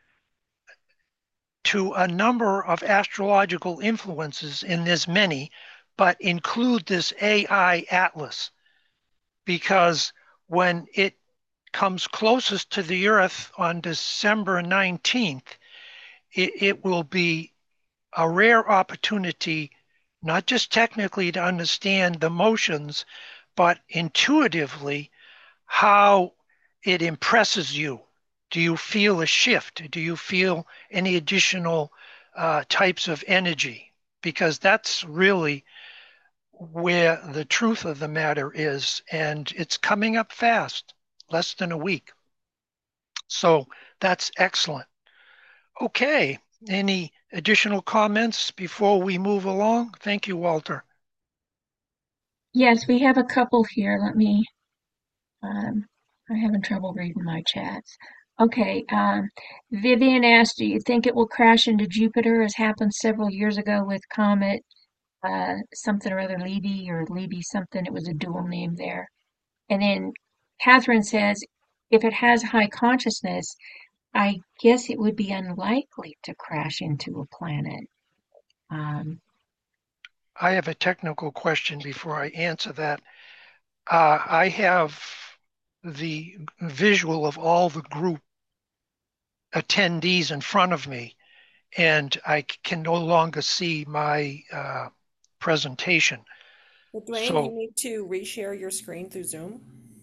to a number of astrological influences, and there's many, but include this AI Atlas, because when it comes closest to the Earth on December 19th, it will be a rare opportunity, not just technically to understand the motions, but intuitively how it impresses you. Do you feel a shift? Do you feel any additional types of energy? Because that's really where the truth of the matter is, and it's coming up fast, less than a week. So that's excellent. Okay, any additional comments before we move along? Thank you, Walter. Yes, we have a couple here. I'm having trouble reading my chats. Okay, Vivian asked, do you think it will crash into Jupiter as happened several years ago with Comet something or other Levy or Levy something? It was a dual name there. And then Catherine says, if it has high consciousness, I guess it would be unlikely to crash into a planet. I have a technical question before I answer that. I have the visual of all the group attendees in front of me, and I can no longer see my presentation. Well, Dwayne, So, you need to reshare your screen through Zoom.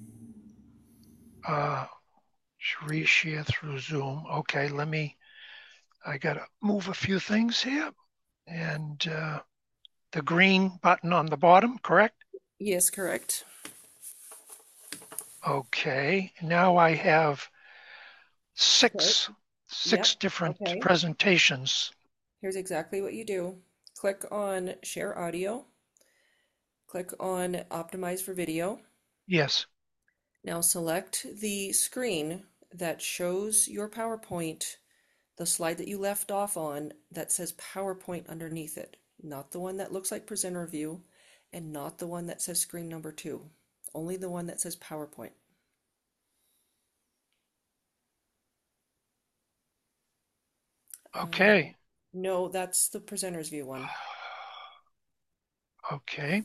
reshare through Zoom. Okay, I gotta move a few things here. And the green button on the bottom, correct? Yes, correct. Okay, now I have six Yep. different Okay. presentations. Here's exactly what you do. Click on Share Audio. Click on Optimize for Video. Yes. Now select the screen that shows your PowerPoint, the slide that you left off on that says PowerPoint underneath it, not the one that looks like presenter view and not the one that says screen number 2, only the one that says PowerPoint. Okay. No, that's the presenter's view one. Okay.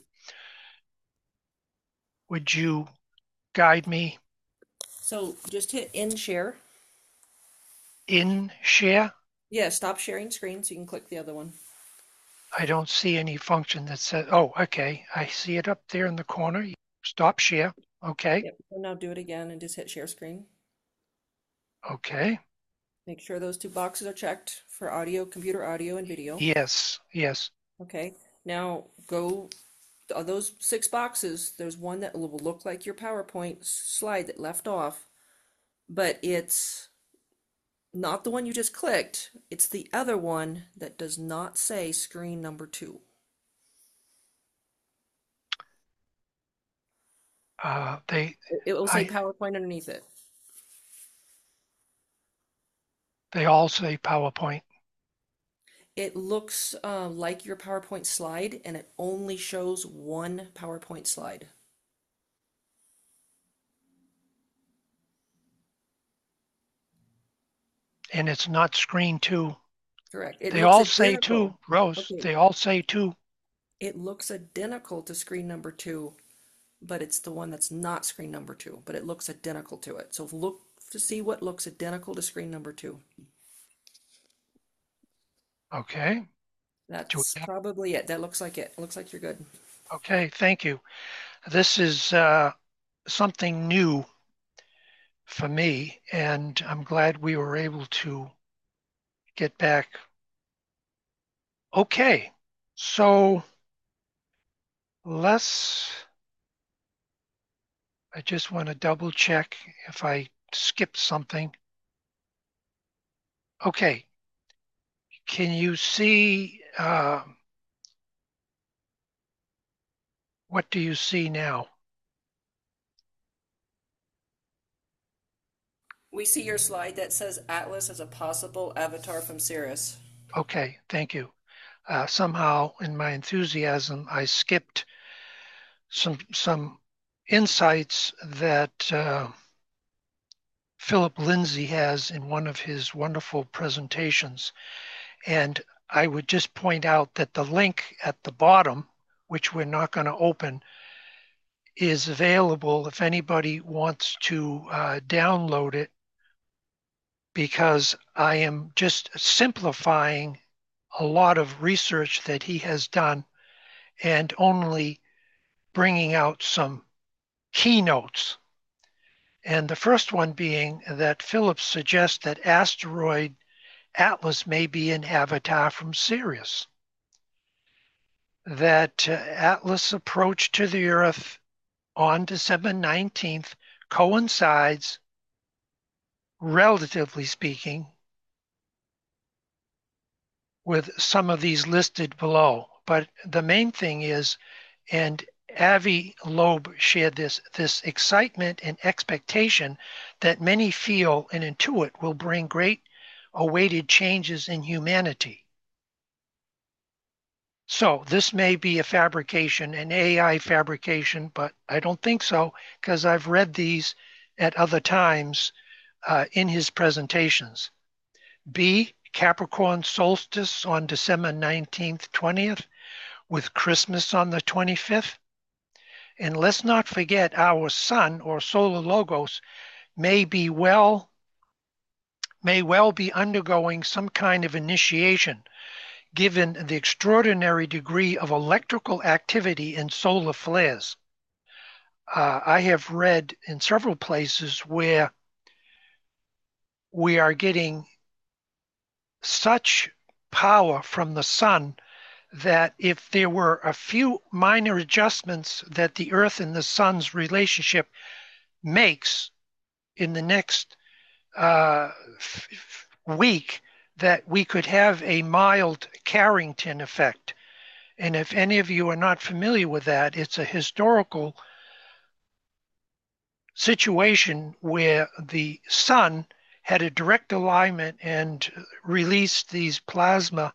Would you guide me So just hit End Share. in share? Yeah, stop sharing screen so you can click the other one. I don't see any function that says, oh, okay. I see it up there in the corner. Stop share. Okay. Yep. So now do it again and just hit Share Screen. Okay. Make sure those two boxes are checked for audio, computer audio, and video. Yes. Yes. Okay. Now go on those 6 boxes. There's one that will look like your PowerPoint slide that left off, but it's not the one you just clicked. It's the other one that does not say screen number 2. It will say PowerPoint underneath it. They all say PowerPoint. It looks like your PowerPoint slide, and it only shows one PowerPoint slide. And it's not screen 2. Correct. They all say 2, Rose. Okay. They all say 2. It looks identical to screen number 2, but it's the one that's not screen number 2, but it looks identical to it. So look to see what looks identical to screen number 2. Okay. That's probably it. That looks like it. Looks like you're good. Okay, thank you. This is something new for me, and I'm glad we were able to get back. Okay, so I just want to double check if I skipped something. Okay, can you see, what do you see now? We see your slide that says Atlas as a possible avatar from Cirrus. Okay, thank you. Somehow in my enthusiasm, I skipped some insights that Philip Lindsay has in one of his wonderful presentations. And I would just point out that the link at the bottom, which we're not going to open, is available if anybody wants to download it, because I am just simplifying a lot of research that he has done and only bringing out some keynotes. And the first one being that Phillips suggests that asteroid Atlas may be an avatar from Sirius. That Atlas' approach to the Earth on December 19th coincides, relatively speaking, with some of these listed below. But the main thing is, and Avi Loeb shared this excitement and expectation that many feel and intuit will bring great awaited changes in humanity. So this may be a fabrication, an AI fabrication, but I don't think so, because I've read these at other times in his presentations. B, Capricorn solstice on December 19th, 20th, with Christmas on the 25th. And let's not forget our sun or solar logos may well be undergoing some kind of initiation, given the extraordinary degree of electrical activity in solar flares. I have read in several places where we are getting such power from the sun that if there were a few minor adjustments that the Earth and the sun's relationship makes in the next week that we could have a mild Carrington effect. And if any of you are not familiar with that, it's a historical situation where the sun had a direct alignment and released these plasma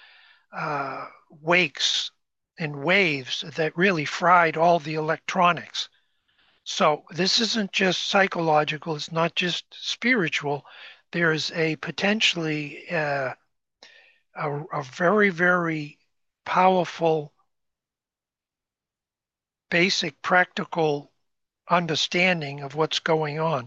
wakes and waves that really fried all the electronics. So this isn't just psychological, it's not just spiritual. There's a potentially a very, very powerful, basic, practical understanding of what's going on.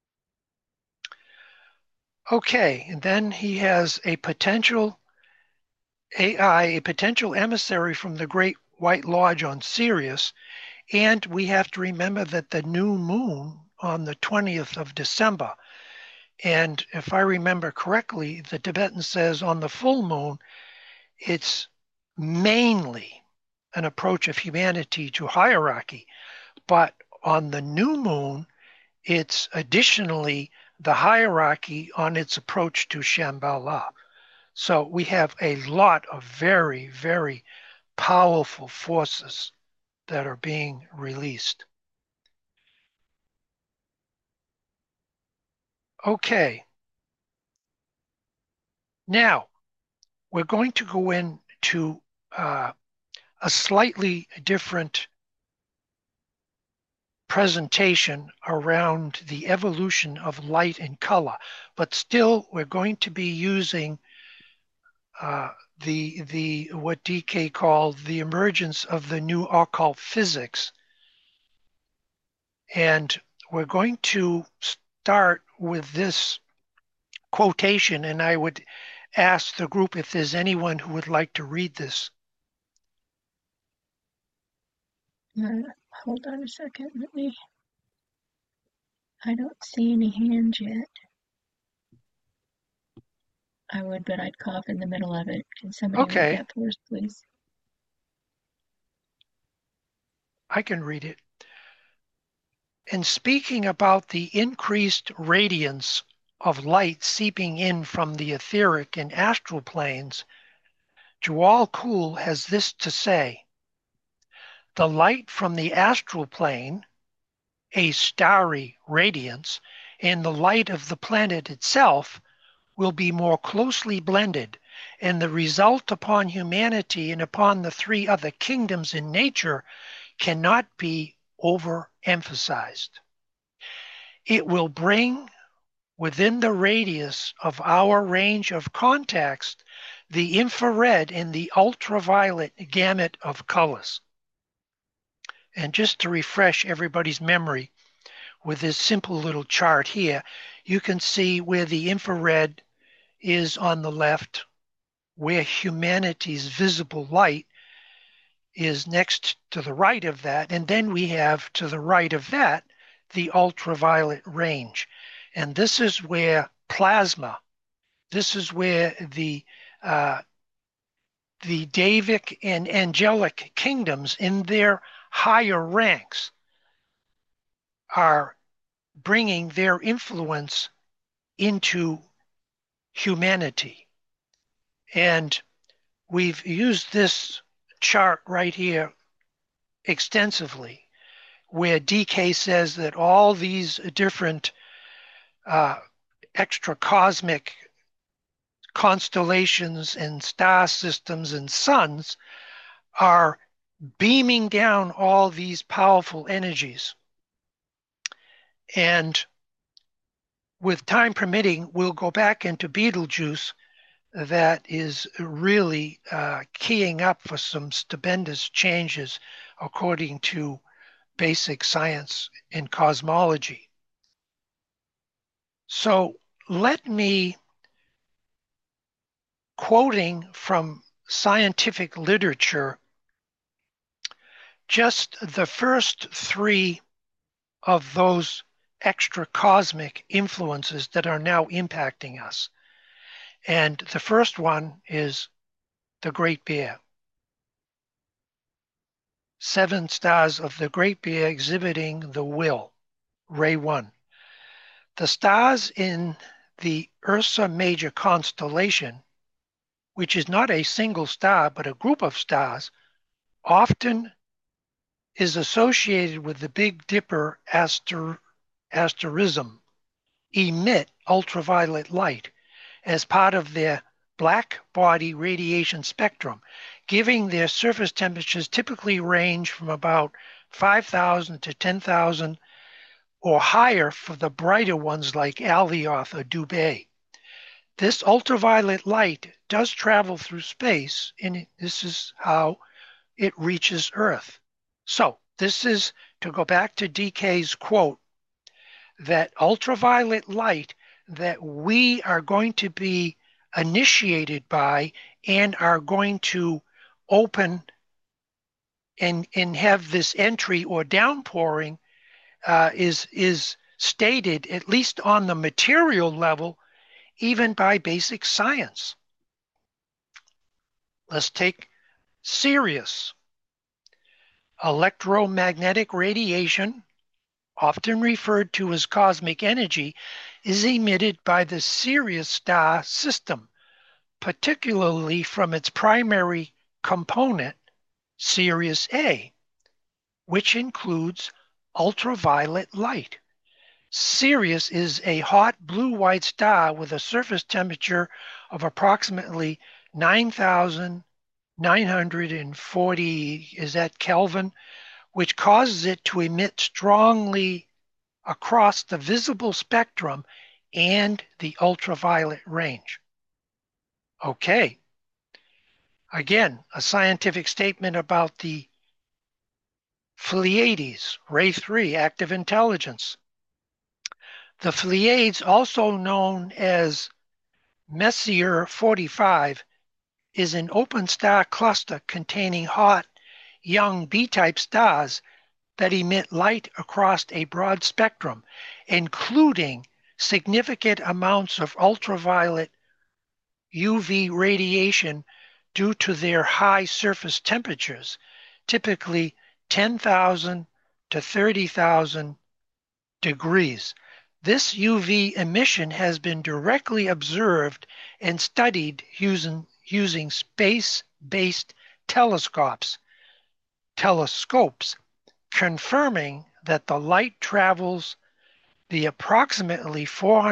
Okay, and then he has a potential AI, a potential emissary from the Great White Lodge on Sirius, and we have to remember that the new moon on the 20th of December, and if I remember correctly, the Tibetan says on the full moon, it's mainly an approach of humanity to hierarchy, but on the new moon, it's additionally the hierarchy on its approach to Shambhala. So we have a lot of very, very powerful forces that are being released. Okay. Now, we're going to go into a slightly different presentation around the evolution of light and color, but still we're going to be using the what DK called the emergence of the new occult physics. And we're going to start with this quotation, and I would ask the group if there's anyone who would like to read this. Hold on a second. I don't see any hands yet. I would, but I'd cough in the middle of it. Can somebody read that for us, please? I can read it. In speaking about the increased radiance of light seeping in from the etheric and astral planes, Djwhal Khul has this to say: the light from the astral plane, a starry radiance, and the light of the planet itself will be more closely blended, and the result upon humanity and upon the three other kingdoms in nature cannot be overemphasized. It will bring within the radius of our range of contacts the infrared and the ultraviolet gamut of colors. And just to refresh everybody's memory with this simple little chart here, you can see where the infrared is on the left, where humanity's visible light is next to the right of that, and then we have to the right of that the ultraviolet range. And this is where plasma, this is where the Davic and angelic kingdoms in their higher ranks are bringing their influence into humanity. And we've used this chart right here extensively, where DK says that all these different extra cosmic constellations and star systems and suns are beaming down all these powerful energies. And with time permitting, we'll go back into Betelgeuse that is really keying up for some stupendous changes according to basic science and cosmology. So let me, quoting from scientific literature, just the first three of those extra cosmic influences that are now impacting us. And the first one is the Great Bear. 7 stars of the Great Bear exhibiting the will, Ray 1. The stars in the Ursa Major constellation, which is not a single star but a group of stars, often is associated with the Big Dipper asterism, emit ultraviolet light as part of their black body radiation spectrum, giving their surface temperatures typically range from about 5,000 to 10,000 or higher for the brighter ones like Alioth or Dubhe. This ultraviolet light does travel through space, and this is how it reaches Earth. So this is, to go back to DK's quote, that ultraviolet light that we are going to be initiated by and are going to open and have this entry or downpouring is stated, at least on the material level, even by basic science. Let's take Sirius. Electromagnetic radiation, often referred to as cosmic energy, is emitted by the Sirius star system, particularly from its primary component, Sirius A, which includes ultraviolet light. Sirius is a hot blue-white star with a surface temperature of approximately 9,940, is that Kelvin, which causes it to emit strongly across the visible spectrum and the ultraviolet range. Okay. Again, a scientific statement about the Pleiades, Ray 3, active intelligence. The Pleiades, also known as Messier 45, is an open star cluster containing hot, young B-type stars that emit light across a broad spectrum, including significant amounts of ultraviolet UV radiation due to their high surface temperatures, typically 10,000 to 30,000 degrees. This UV emission has been directly observed and studied using space-based telescopes, confirming that the light travels the approximately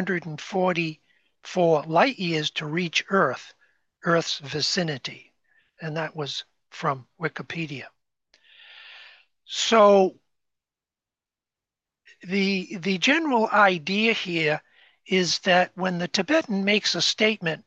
444 light years to reach Earth's vicinity. And that was from Wikipedia. So the general idea here is that when the Tibetan makes a statement,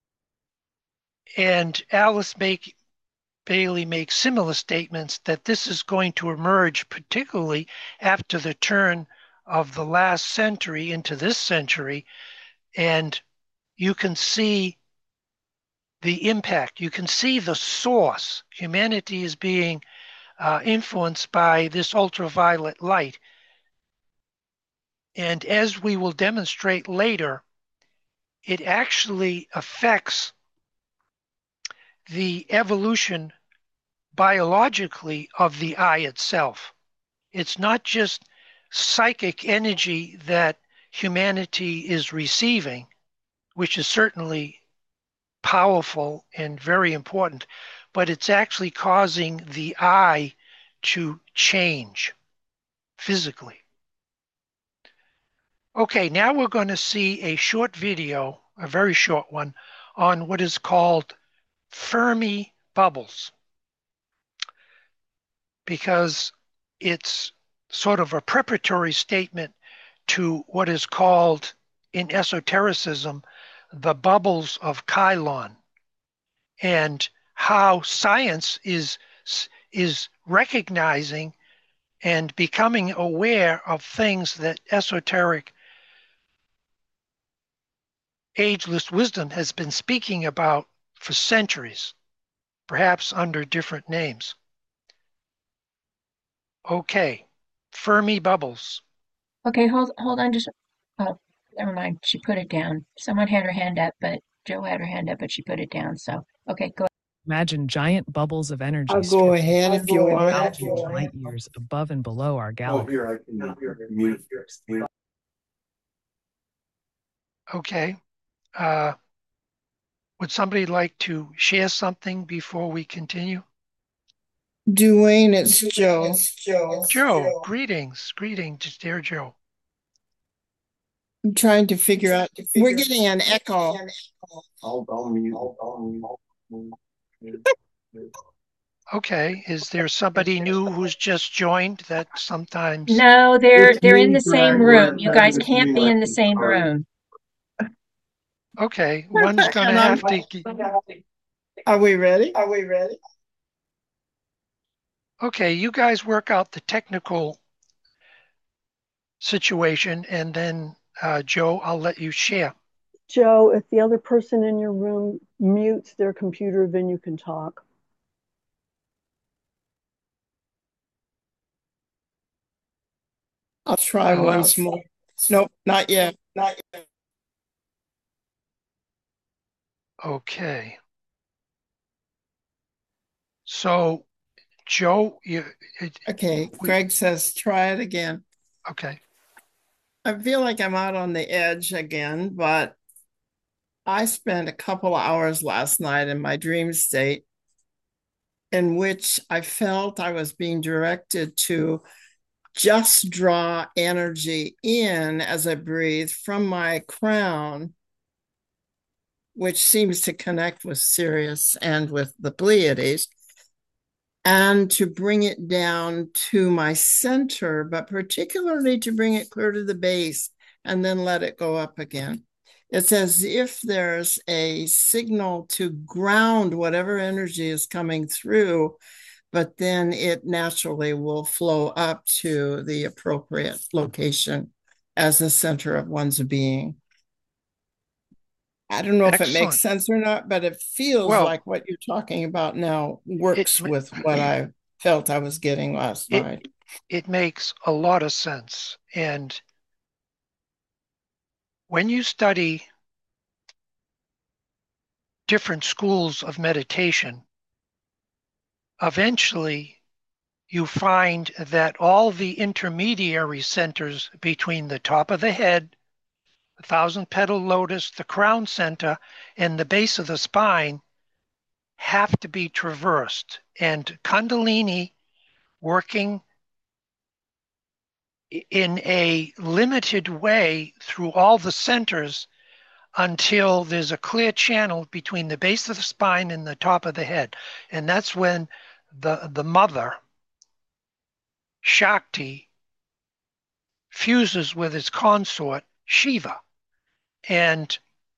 and Alice Bailey makes similar statements, that this is going to emerge particularly after the turn of the last century into this century, and you can see the impact. You can see the source. Humanity is being influenced by this ultraviolet light. And as we will demonstrate later, it actually affects the evolution biologically of the eye itself. It's not just psychic energy that humanity is receiving, which is certainly powerful and very important, but it's actually causing the eye to change physically. Okay, now we're going to see a short video, a very short one, on what is called Fermi bubbles, because it's sort of a preparatory statement to what is called in esotericism the bubbles of Chiron, and how science is recognizing and becoming aware of things that esoteric ageless wisdom has been speaking about for centuries, perhaps under different names. Okay, Fermi bubbles. Okay, hold on just, oh, never mind. She put it down. Someone had her hand up, but Joe had her hand up, but she put it down. So, okay, go ahead. Imagine giant bubbles of energy. I'll go ahead if you want. Thousands of light years above and below our galaxy. Here, I can mute. Okay. Would somebody like to share something before we continue? Dwayne, it's Joe. Joe, greetings, dear Joe. I'm trying to figure out. We're getting an echo. I'll mute. Okay, is there somebody new who's just joined that sometimes? No, they're in the same room. You guys can't be in the same room. Okay, one's going to have to. Are we ready? Okay, you guys work out the technical situation, and then Joe, I'll let you share. Joe, if the other person in your room mutes their computer, then you can talk. I'll try once more. Nope, not yet. Okay. So, Joe, Okay, Greg says try it again. Okay. I feel like I'm out on the edge again, but I spent a couple of hours last night in my dream state in which I felt I was being directed to just draw energy in as I breathe from my crown, which seems to connect with Sirius and with the Pleiades, and to bring it down to my center, but particularly to bring it clear to the base and then let it go up again. It's as if there's a signal to ground whatever energy is coming through, but then it naturally will flow up to the appropriate location as the center of one's being. I don't know if it makes sense or not, but it feels like what you're talking about now works with what I felt I was getting last night. It makes a lot of sense. And when you study different schools of meditation, eventually you find that all the intermediary centers between the top of the head, the thousand-petal lotus, the crown center, and the base of the spine have to be traversed. And Kundalini, working in a limited way through all the centers until there's a clear channel between the base of the spine and the top of the head. And that's when the mother, Shakti, fuses with its consort, Shiva. And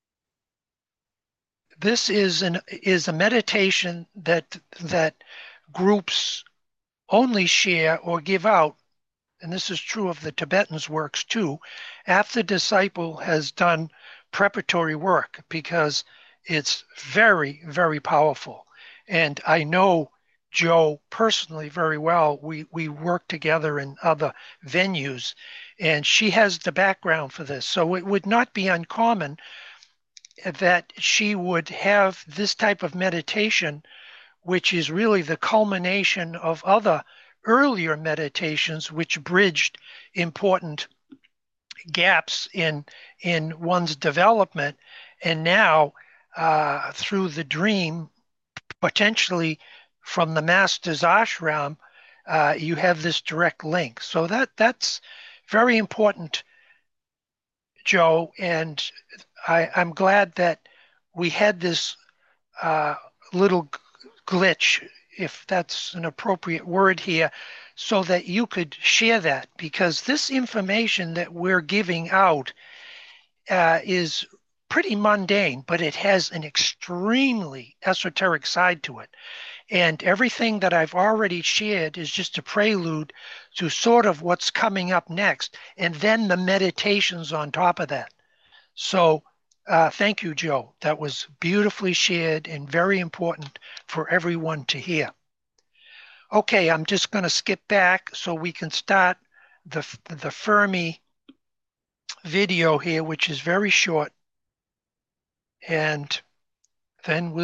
this is a meditation that groups only share or give out, and this is true of the Tibetans' works too, after the disciple has done preparatory work, because it's very, very powerful. And I know Joe personally very well. We work together in other venues, and she has the background for this. So it would not be uncommon that she would have this type of meditation, which is really the culmination of other earlier meditations which bridged important gaps in one's development. And now through the dream, potentially from the master's ashram, you have this direct link. So that's very important, Joe. And I'm glad that we had this little glitch, if that's an appropriate word here, so that you could share that, because this information that we're giving out is pretty mundane, but it has an extremely esoteric side to it. And everything that I've already shared is just a prelude to sort of what's coming up next, and then the meditations on top of that. So thank you, Joe. That was beautifully shared and very important for everyone to hear. Okay, I'm just going to skip back so we can start the Fermi video here, which is very short, and then we'll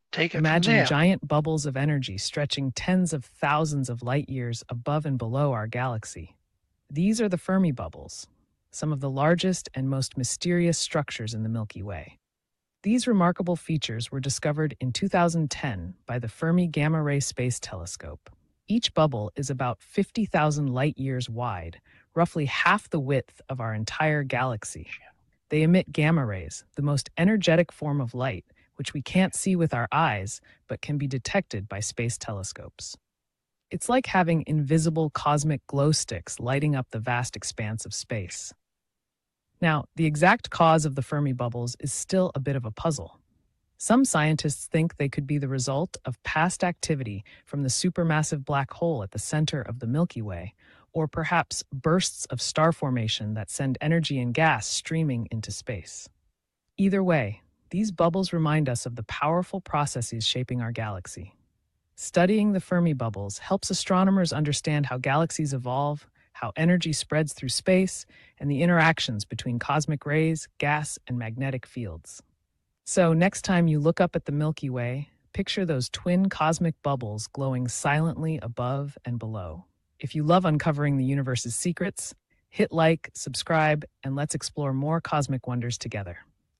take it Imagine from there. giant bubbles of energy stretching tens of thousands of light years above and below our galaxy. These are the Fermi bubbles, some of the largest and most mysterious structures in the Milky Way. These remarkable features were discovered in 2010 by the Fermi Gamma Ray Space Telescope. Each bubble is about 50,000 light years wide, roughly half the width of our entire galaxy. They emit gamma rays, the most energetic form of light, which we can't see with our eyes, but can be detected by space telescopes. It's like having invisible cosmic glow sticks lighting up the vast expanse of space. Now, the exact cause of the Fermi bubbles is still a bit of a puzzle. Some scientists think they could be the result of past activity from the supermassive black hole at the center of the Milky Way, or perhaps bursts of star formation that send energy and gas streaming into space. Either way, these bubbles remind us of the powerful processes shaping our galaxy. Studying the Fermi bubbles helps astronomers understand how galaxies evolve, how energy spreads through space, and the interactions between cosmic rays, gas, and magnetic fields. So next time you look up at the Milky Way, picture those twin cosmic bubbles glowing silently above and below. If you love uncovering the universe's secrets, hit like, subscribe, and let's explore more cosmic wonders together.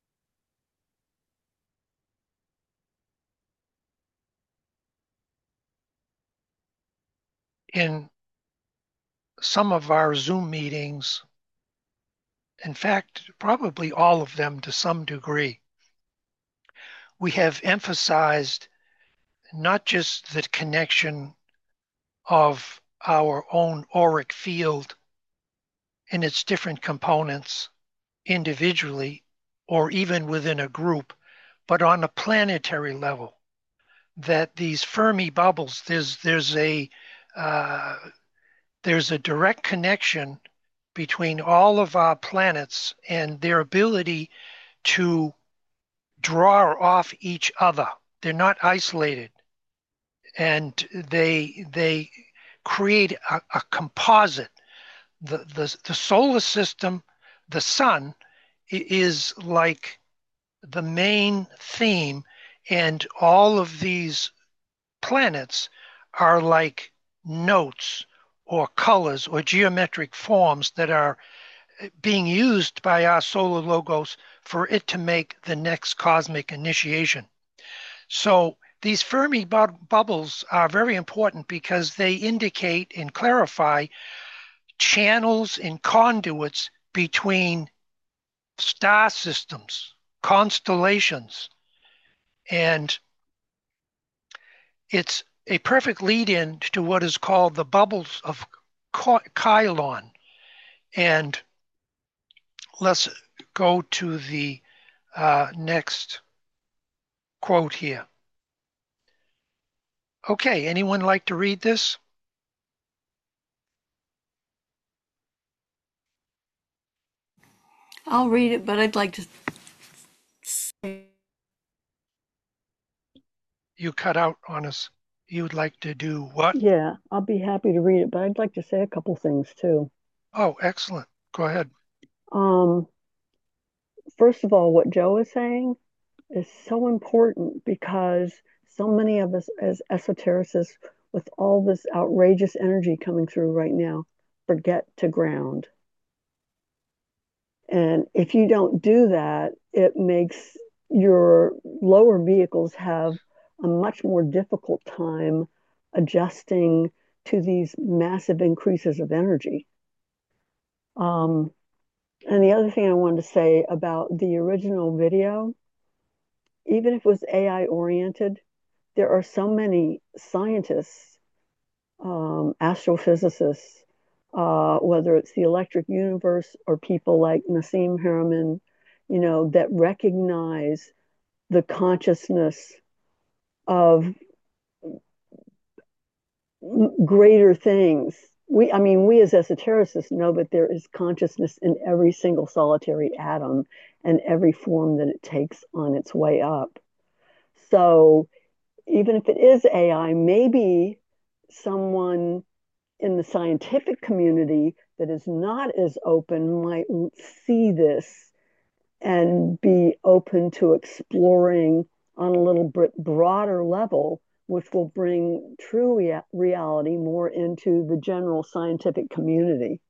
In some of our Zoom meetings, in fact, probably all of them to some degree, we have emphasized not just the connection of our own auric field and its different components individually or even within a group, but on a planetary level, that these Fermi bubbles, there's a direct connection between all of our planets and their ability to draw off each other. They're not isolated, and they create a composite. The solar system, the sun, is like the main theme, and all of these planets are like notes or colors or geometric forms that are being used by our solar logos for it to make the next cosmic initiation. So these Fermi bubbles are very important because they indicate and clarify channels and conduits between star systems, constellations, and it's a perfect lead-in to what is called the bubbles of Chiron. And let's go to the next quote here. Okay, anyone like to read this? I'll read it, but I'd like to. You cut out on us. You'd like to do what? Yeah, I'll be happy to read it, but I'd like to say a couple things too. Oh, excellent. Go ahead. First of all, what Joe is saying is so important because so many of us as esotericists, with all this outrageous energy coming through right now, forget to ground. And if you don't do that, it makes your lower vehicles have a much more difficult time adjusting to these massive increases of energy. And the other thing I wanted to say about the original video, even if it was AI oriented, there are so many scientists, astrophysicists, whether it's the electric universe or people like Nassim Haramein, that recognize the consciousness of greater things. We as esotericists know that there is consciousness in every single solitary atom and every form that it takes on its way up. So even if it is AI, maybe someone in the scientific community that is not as open might see this and be open to exploring on a little bit broader level, which will bring true reality more into the general scientific community.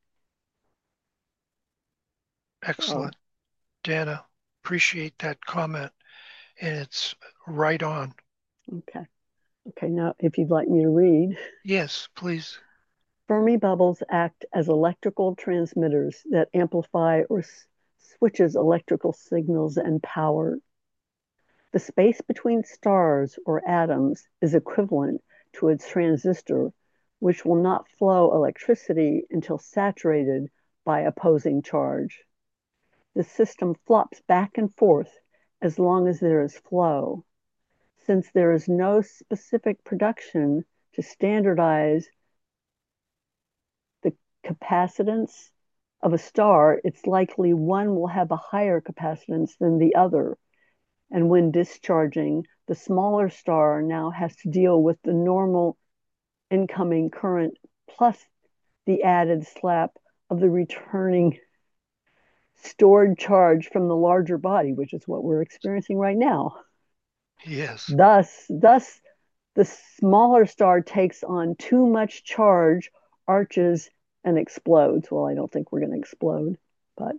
Excellent. Dana, appreciate that comment. And it's right on. Okay. Okay, now if you'd like me to read. Yes, please. Fermi bubbles act as electrical transmitters that amplify or switches electrical signals and power. The space between stars or atoms is equivalent to a transistor, which will not flow electricity until saturated by opposing charge. The system flops back and forth as long as there is flow. Since there is no specific production to standardize the capacitance of a star, it's likely one will have a higher capacitance than the other. And when discharging, the smaller star now has to deal with the normal incoming current plus the added slap of the returning stored charge from the larger body, which is what we're experiencing right now. Yes. Thus, the smaller star takes on too much charge, arches, and explodes. Well, I don't think we're going to explode, but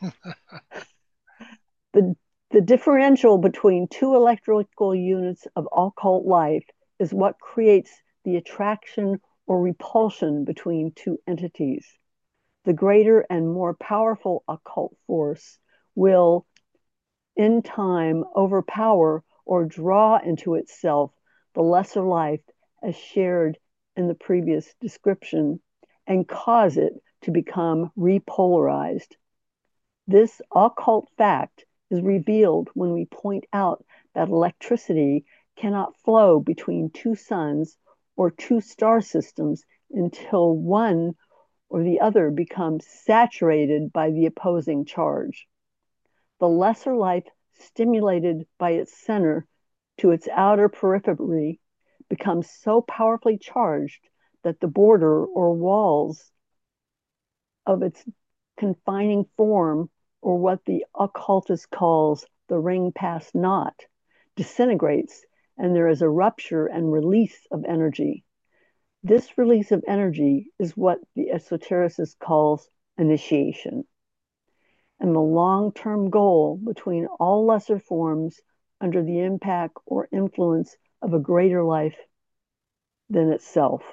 the differential between two electrical units of occult life is what creates the attraction or repulsion between two entities. The greater and more powerful occult force will, in time, overpower or draw into itself the lesser life as shared in the previous description and cause it to become repolarized. This occult fact is revealed when we point out that electricity cannot flow between two suns or two star systems until one or the other becomes saturated by the opposing charge. The lesser life stimulated by its center to its outer periphery becomes so powerfully charged that the border or walls of its confining form, or what the occultist calls the ring past knot, disintegrates, and there is a rupture and release of energy. This release of energy is what the esotericist calls initiation. And the long-term goal between all lesser forms under the impact or influence of a greater life than itself.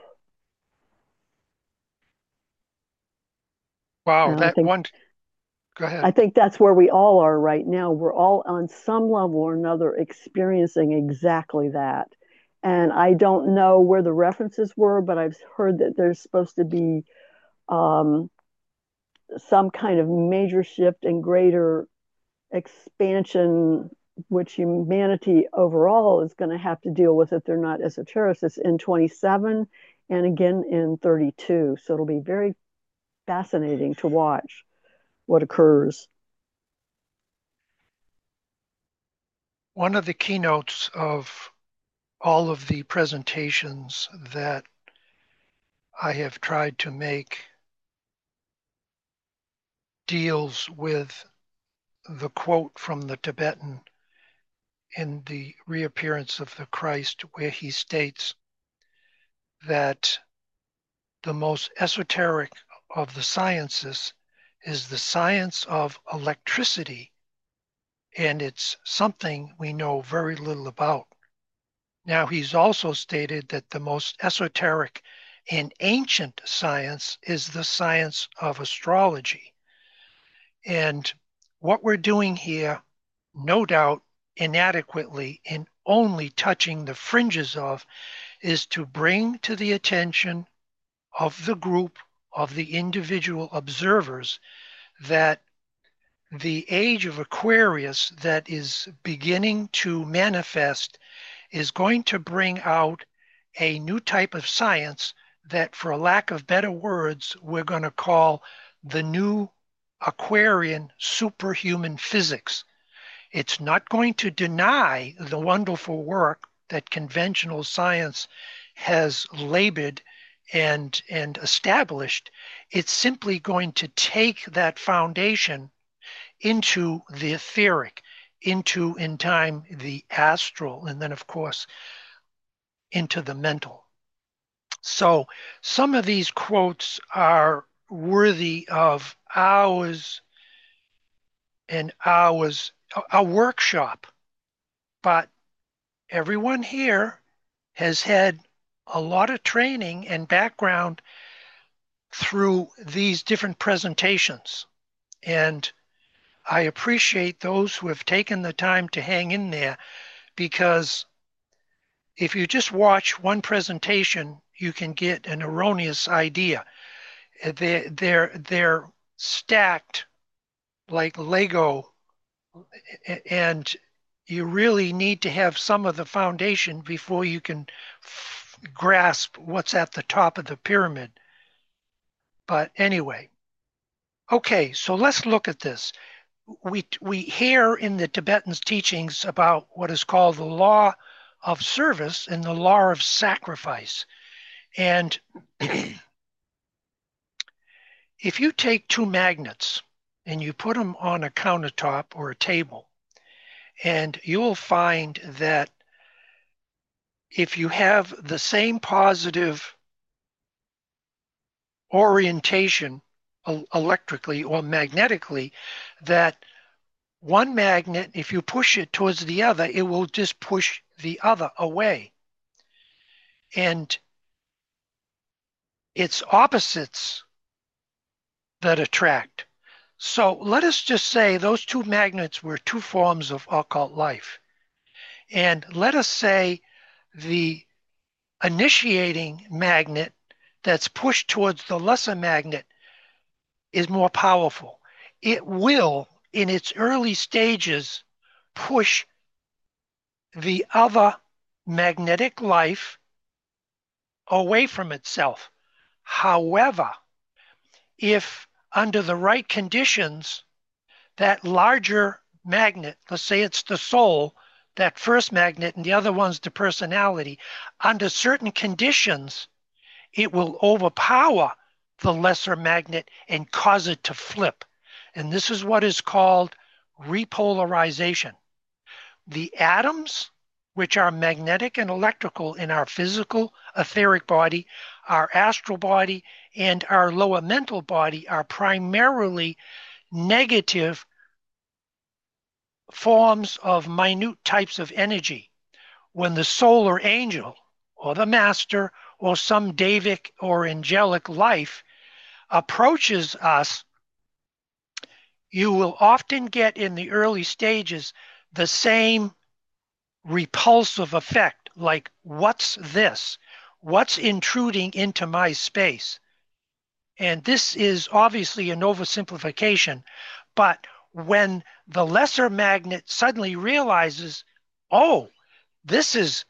Wow, go ahead. I think that's where we all are right now. We're all on some level or another experiencing exactly that. And I don't know where the references were, but I've heard that there's supposed to be some kind of major shift and greater expansion, which humanity overall is going to have to deal with if they're not esotericists in 27 and again in 32. So it'll be very fascinating to watch what occurs. One of the keynotes of all of the presentations that I have tried to make deals with the quote from the Tibetan in the Reappearance of the Christ, where he states that the most esoteric of the sciences is the science of electricity, and it's something we know very little about. Now, he's also stated that the most esoteric and ancient science is the science of astrology. And what we're doing here, no doubt inadequately and only touching the fringes of, is to bring to the attention of the group, of the individual observers, that the age of Aquarius that is beginning to manifest is going to bring out a new type of science that, for a lack of better words, we're going to call the new Aquarian superhuman physics. It's not going to deny the wonderful work that conventional science has labored and established. It's simply going to take that foundation into the etheric, into, in time, the astral, and then, of course, into the mental. So some of these quotes are worthy of hours and hours, a workshop. But everyone here has had a lot of training and background through these different presentations. And I appreciate those who have taken the time to hang in there, because if you just watch one presentation, you can get an erroneous idea. They're stacked like Lego, and you really need to have some of the foundation before you can grasp what's at the top of the pyramid. But anyway, okay, so let's look at this. We hear in the Tibetan's teachings about what is called the law of service and the law of sacrifice. And if you take two magnets and you put them on a countertop or a table, and you will find that if you have the same positive orientation electrically or magnetically, that one magnet, if you push it towards the other, it will just push the other away. And it's opposites that attract. So let us just say those two magnets were two forms of occult life. And let us say the initiating magnet that's pushed towards the lesser magnet is more powerful. It will, in its early stages, push the other magnetic life away from itself. However, if under the right conditions, that larger magnet, let's say it's the soul, that first magnet, and the other one's the personality, under certain conditions, it will overpower the lesser magnet and cause it to flip. And this is what is called repolarization. The atoms, which are magnetic and electrical in our physical etheric body, our astral body, and our lower mental body, are primarily negative forms of minute types of energy. When the solar angel or the master or some Davic or angelic life approaches us, you will often get in the early stages the same repulsive effect, like, what's this? What's intruding into my space? And this is obviously an oversimplification, but when the lesser magnet suddenly realizes, oh, this is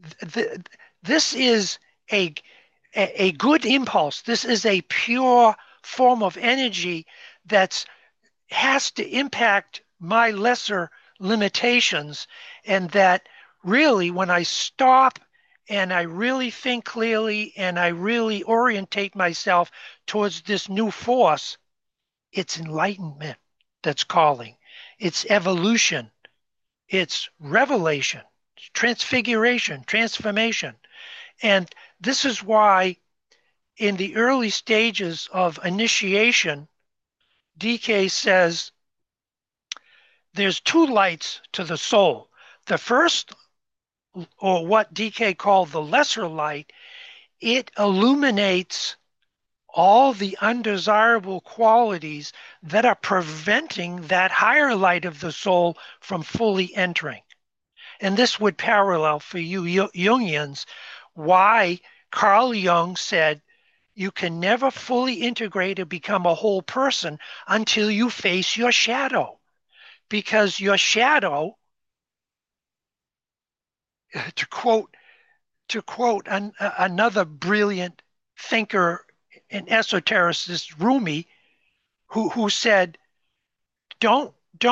a good impulse. This is a pure form of energy that has to impact my lesser limitations, and that really, when I stop and I really think clearly and I really orientate myself towards this new force, it's enlightenment that's calling. It's evolution. It's revelation, transfiguration, transformation. And this is why in the early stages of initiation, DK says there's two lights to the soul. The first, or what DK called the lesser light, it illuminates all the undesirable qualities that are preventing that higher light of the soul from fully entering. And this would parallel for you Jungians why Carl Jung said you can never fully integrate or become a whole person until you face your shadow. Because your shadow, to quote another brilliant thinker and esotericist, Rumi, who said, don't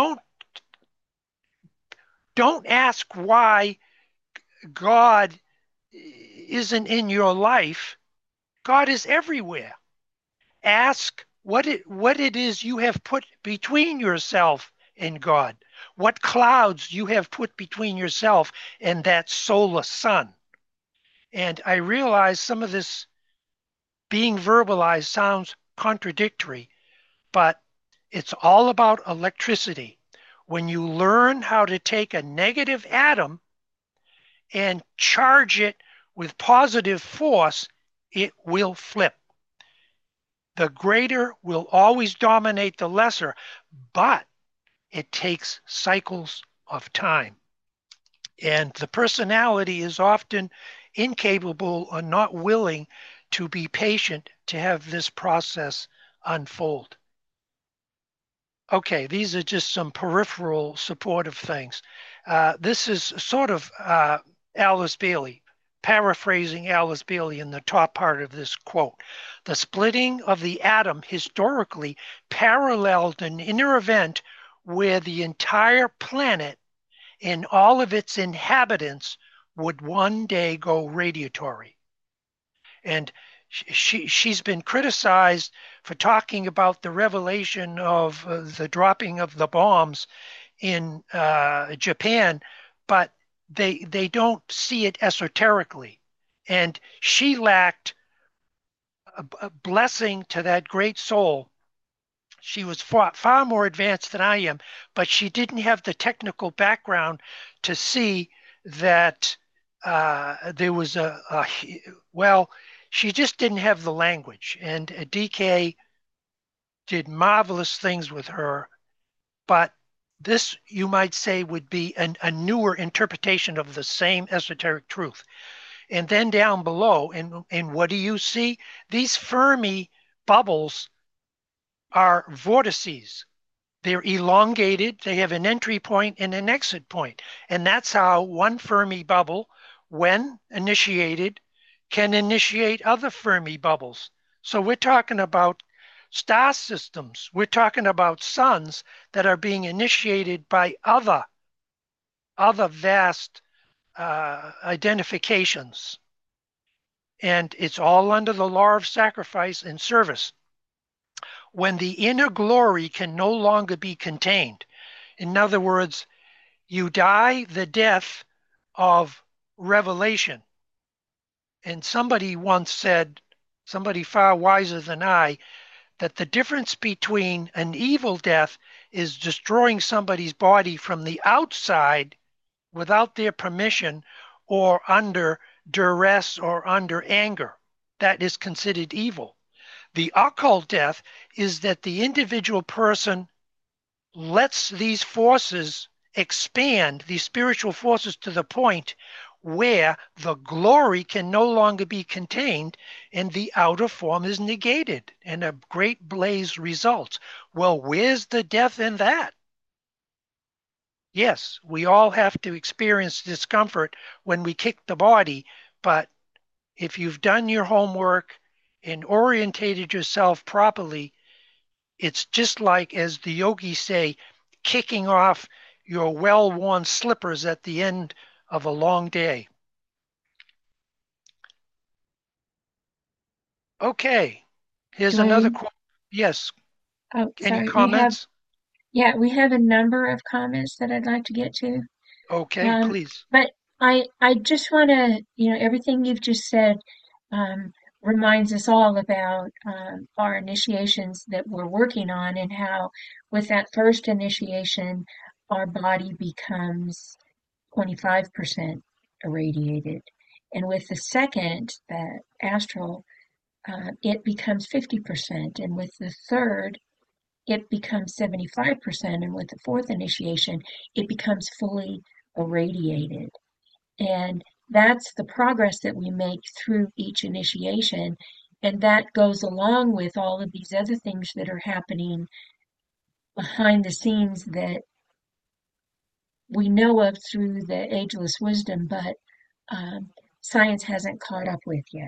ask why God isn't in your life. God is everywhere. Ask what it is you have put between yourself and God, what clouds you have put between yourself and that solar sun. And I realize some of this being verbalized sounds contradictory, but it's all about electricity. When you learn how to take a negative atom and charge it with positive force, it will flip. The greater will always dominate the lesser, but it takes cycles of time. And the personality is often incapable or not willing to be patient to have this process unfold. Okay, these are just some peripheral supportive things. This is sort of Alice Bailey, paraphrasing Alice Bailey in the top part of this quote. The splitting of the atom historically paralleled an inner event where the entire planet and all of its inhabitants would one day go radiatory. And she's been criticized for talking about the revelation of the dropping of the bombs in Japan, but they don't see it esoterically. And she lacked a blessing to that great soul. She was far more advanced than I am, but she didn't have the technical background to see that there was well, she just didn't have the language. And DK did marvelous things with her, but this, you might say, would be a newer interpretation of the same esoteric truth. And then down below, and what do you see? These Fermi bubbles are vortices. They're elongated. They have an entry point and an exit point. And that's how one Fermi bubble, when initiated, can initiate other Fermi bubbles. So we're talking about star systems. We're talking about suns that are being initiated by other vast identifications. And it's all under the law of sacrifice and service. When the inner glory can no longer be contained, in other words, you die the death of revelation. And somebody once said, somebody far wiser than I, that the difference between an evil death is destroying somebody's body from the outside without their permission or under duress or under anger. That is considered evil. The occult death is that the individual person lets these forces expand, these spiritual forces, to the point where the glory can no longer be contained and the outer form is negated and a great blaze results. Well, where's the death in that? Yes, we all have to experience discomfort when we kick the body, but if you've done your homework and orientated yourself properly, it's just like, as the yogis say, kicking off your well-worn slippers at the end of a long day. Okay, here's another quote. Yes. Oh, Any sorry. comments? We have a number of comments that I'd like to get to. Okay, please. But I just want to, everything you've just said reminds us all about our initiations that we're working on, and how with that first initiation, our body becomes 25% irradiated. And with the second, the astral, it becomes 50%. And with the third, it becomes 75%. And with the fourth initiation, it becomes fully irradiated. And that's the progress that we make through each initiation. And that goes along with all of these other things that are happening behind the scenes that we know of through the ageless wisdom, but science hasn't caught up with yet.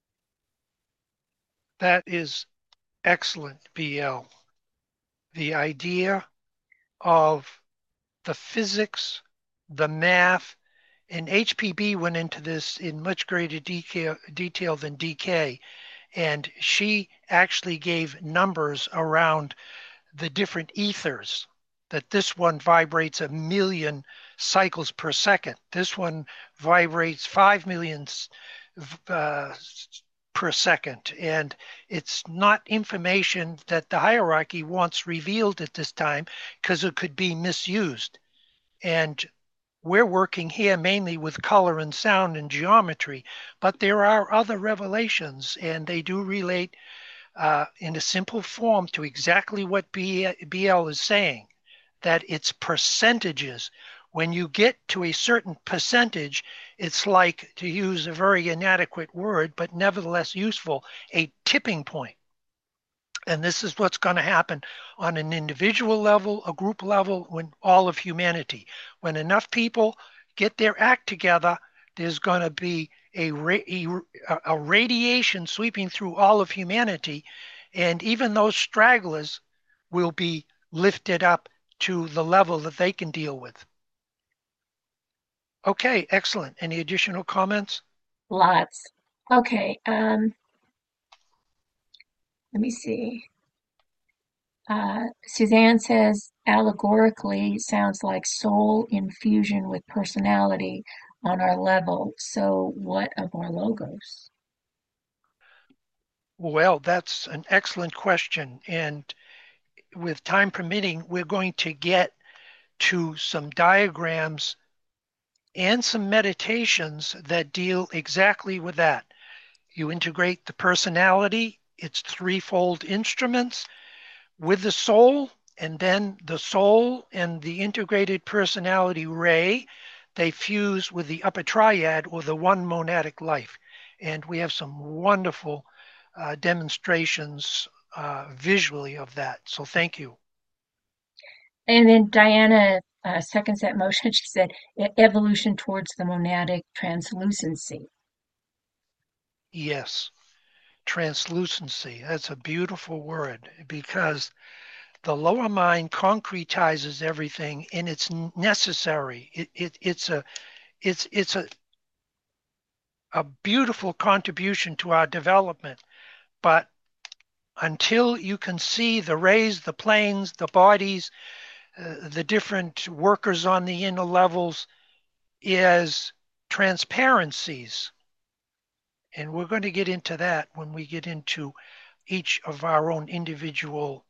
That is excellent, BL. The idea of the physics, the math, and HPB went into this in much greater detail than DK, and she actually gave numbers around the different ethers that this one vibrates 1 million cycles per second. This one vibrates 5 million per second. And it's not information that the hierarchy wants revealed at this time because it could be misused. And we're working here mainly with color and sound and geometry, but there are other revelations, and they do relate in a simple form to exactly what BL is saying, that it's percentages. When you get to a certain percentage, it's like, to use a very inadequate word, but nevertheless useful, a tipping point. And this is what's going to happen on an individual level, a group level, when all of humanity. When enough people get their act together, there's going to be a radiation sweeping through all of humanity, and even those stragglers will be lifted up to the level that they can deal with. Okay, excellent. Any additional comments? Lots. Okay, let me see. Suzanne says, allegorically sounds like soul infusion with personality on our level. So what of our logos? Well, that's an excellent question. And with time permitting, we're going to get to some diagrams and some meditations that deal exactly with that. You integrate the personality, its threefold instruments, with the soul, and then the soul and the integrated personality ray, they fuse with the upper triad, or the one monadic life. And we have some wonderful demonstrations visually of that. So thank you. And then Diana seconds that motion. She said, evolution towards the monadic translucency. Yes, translucency. That's a beautiful word, because the lower mind concretizes everything, and it's necessary. It's a beautiful contribution to our development. But until you can see the rays, the planes, the bodies, the different workers on the inner levels as transparencies. And we're going to get into that when we get into each of our own individual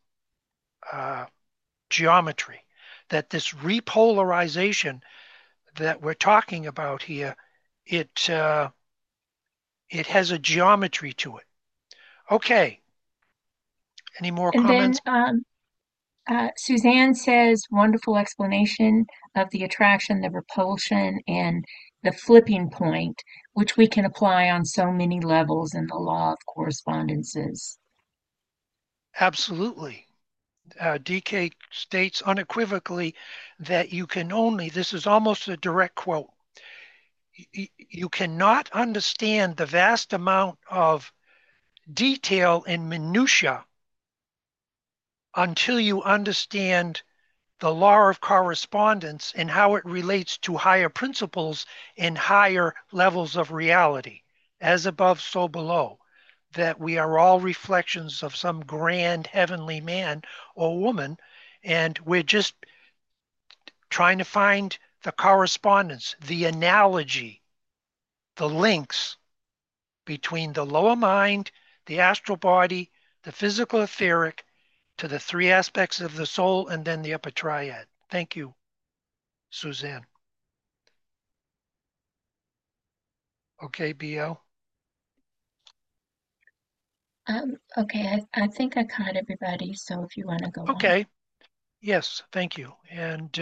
geometry, that this repolarization that we're talking about here, it has a geometry to it. Okay. Any more comments? And then Suzanne says, wonderful explanation of the attraction, the repulsion, and the flipping point, which we can apply on so many levels in the law of correspondences. Absolutely. DK states unequivocally that you can only, this is almost a direct quote, you cannot understand the vast amount of detail and minutia until you understand the law of correspondence and how it relates to higher principles and higher levels of reality, as above, so below, that we are all reflections of some grand heavenly man or woman, and we're just trying to find the correspondence, the analogy, the links between the lower mind, the astral body, the physical etheric, to the three aspects of the soul, and then the upper triad. Thank you, Suzanne. Okay, BL. Okay, I think I caught everybody, so if you want to go on. Okay. Yes, thank you. And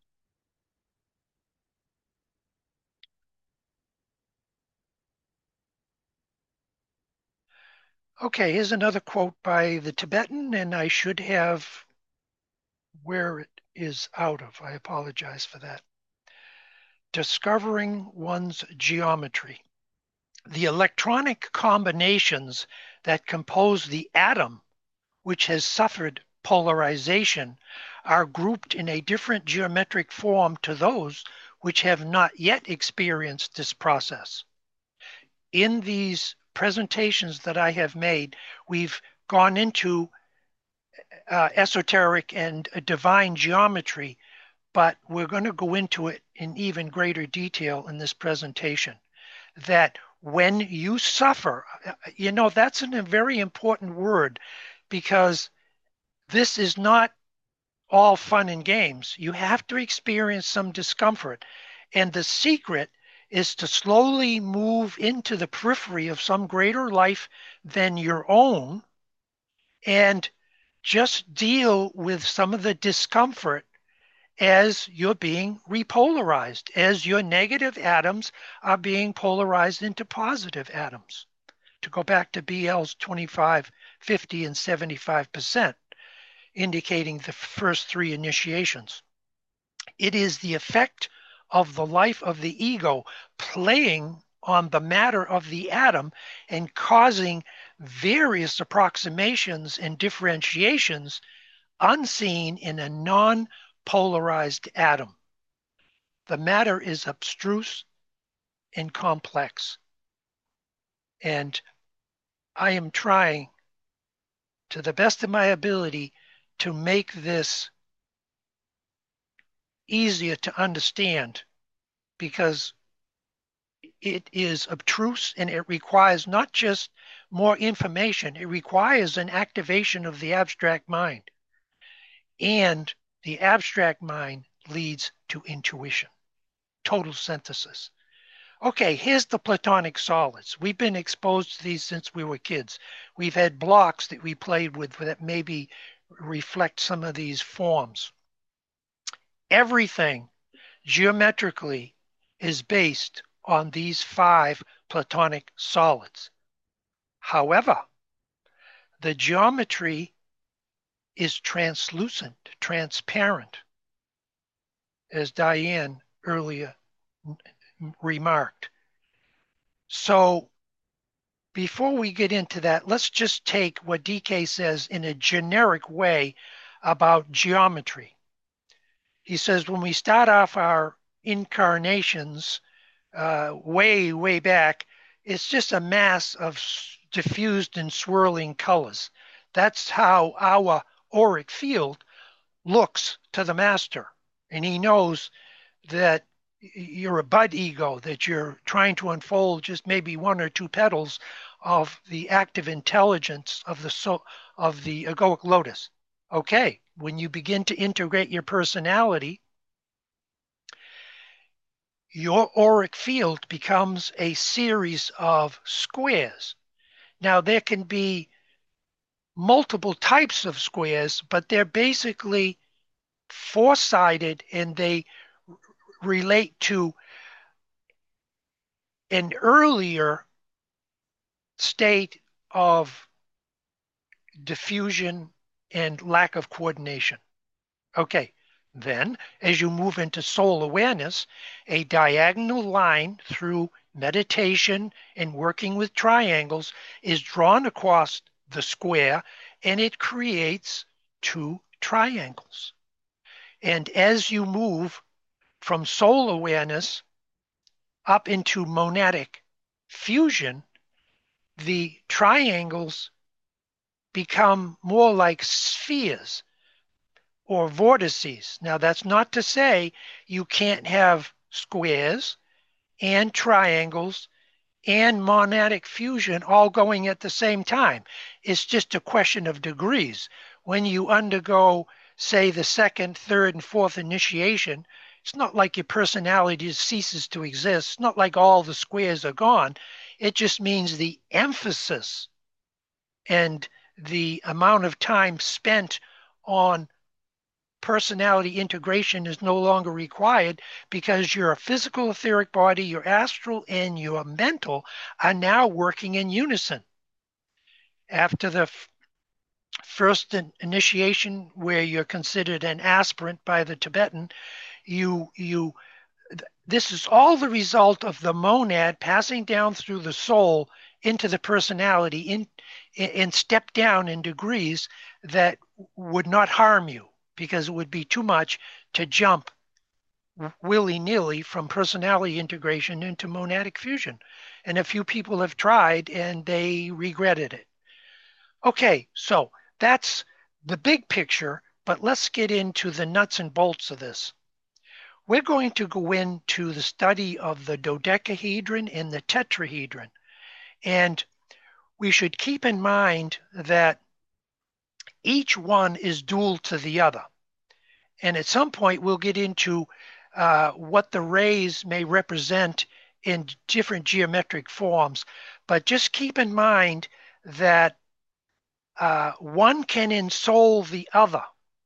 okay, here's another quote by the Tibetan, and I should have where it is out of. I apologize for that. Discovering one's geometry. The electronic combinations that compose the atom, which has suffered polarization, are grouped in a different geometric form to those which have not yet experienced this process. In these presentations that I have made, we've gone into esoteric and divine geometry, but we're going to go into it in even greater detail in this presentation. That when you suffer, that's a very important word, because this is not all fun and games. You have to experience some discomfort. And the secret is to slowly move into the periphery of some greater life than your own and just deal with some of the discomfort as you're being repolarized, as your negative atoms are being polarized into positive atoms. To go back to BL's 25, 50, and 75%, indicating the first three initiations. It is the effect of the life of the ego playing on the matter of the atom and causing various approximations and differentiations unseen in a non-polarized atom. The matter is abstruse and complex. And I am trying, to the best of my ability, to make this easier to understand, because it is obtruse and it requires not just more information, it requires an activation of the abstract mind. And the abstract mind leads to intuition, total synthesis. Okay, here's the Platonic solids. We've been exposed to these since we were kids. We've had blocks that we played with that maybe reflect some of these forms. Everything geometrically is based on these 5 Platonic solids. However, the geometry is translucent, transparent, as Diane earlier remarked. So before we get into that, let's just take what DK says in a generic way about geometry. He says when we start off our incarnations way back, it's just a mass of diffused and swirling colors. That's how our auric field looks to the master. And he knows that you're a bud ego, that you're trying to unfold just maybe 1 or 2 petals of the active intelligence of the egoic lotus. Okay, when you begin to integrate your personality, your auric field becomes a series of squares. Now, there can be multiple types of squares, but they're basically 4-sided, and they relate to an earlier state of diffusion and lack of coordination. Okay, then as you move into soul awareness, a diagonal line through meditation and working with triangles is drawn across the square, and it creates 2 triangles. And as you move from soul awareness up into monadic fusion, the triangles become more like spheres or vortices. Now, that's not to say you can't have squares and triangles and monadic fusion all going at the same time. It's just a question of degrees. When you undergo, say, the 2nd, 3rd, and 4th initiation, it's not like your personality ceases to exist. It's not like all the squares are gone. It just means the emphasis and the amount of time spent on personality integration is no longer required, because your physical etheric body, your astral, and your mental are now working in unison. After the first initiation, where you're considered an aspirant by the Tibetan, this is all the result of the monad passing down through the soul into the personality and step down in degrees that would not harm you, because it would be too much to jump willy-nilly from personality integration into monadic fusion. And a few people have tried and they regretted it. Okay, so that's the big picture, but let's get into the nuts and bolts of this. We're going to go into the study of the dodecahedron and the tetrahedron. And we should keep in mind that each one is dual to the other. And at some point, we'll get into what the rays may represent in different geometric forms. But just keep in mind that one can ensoul the other.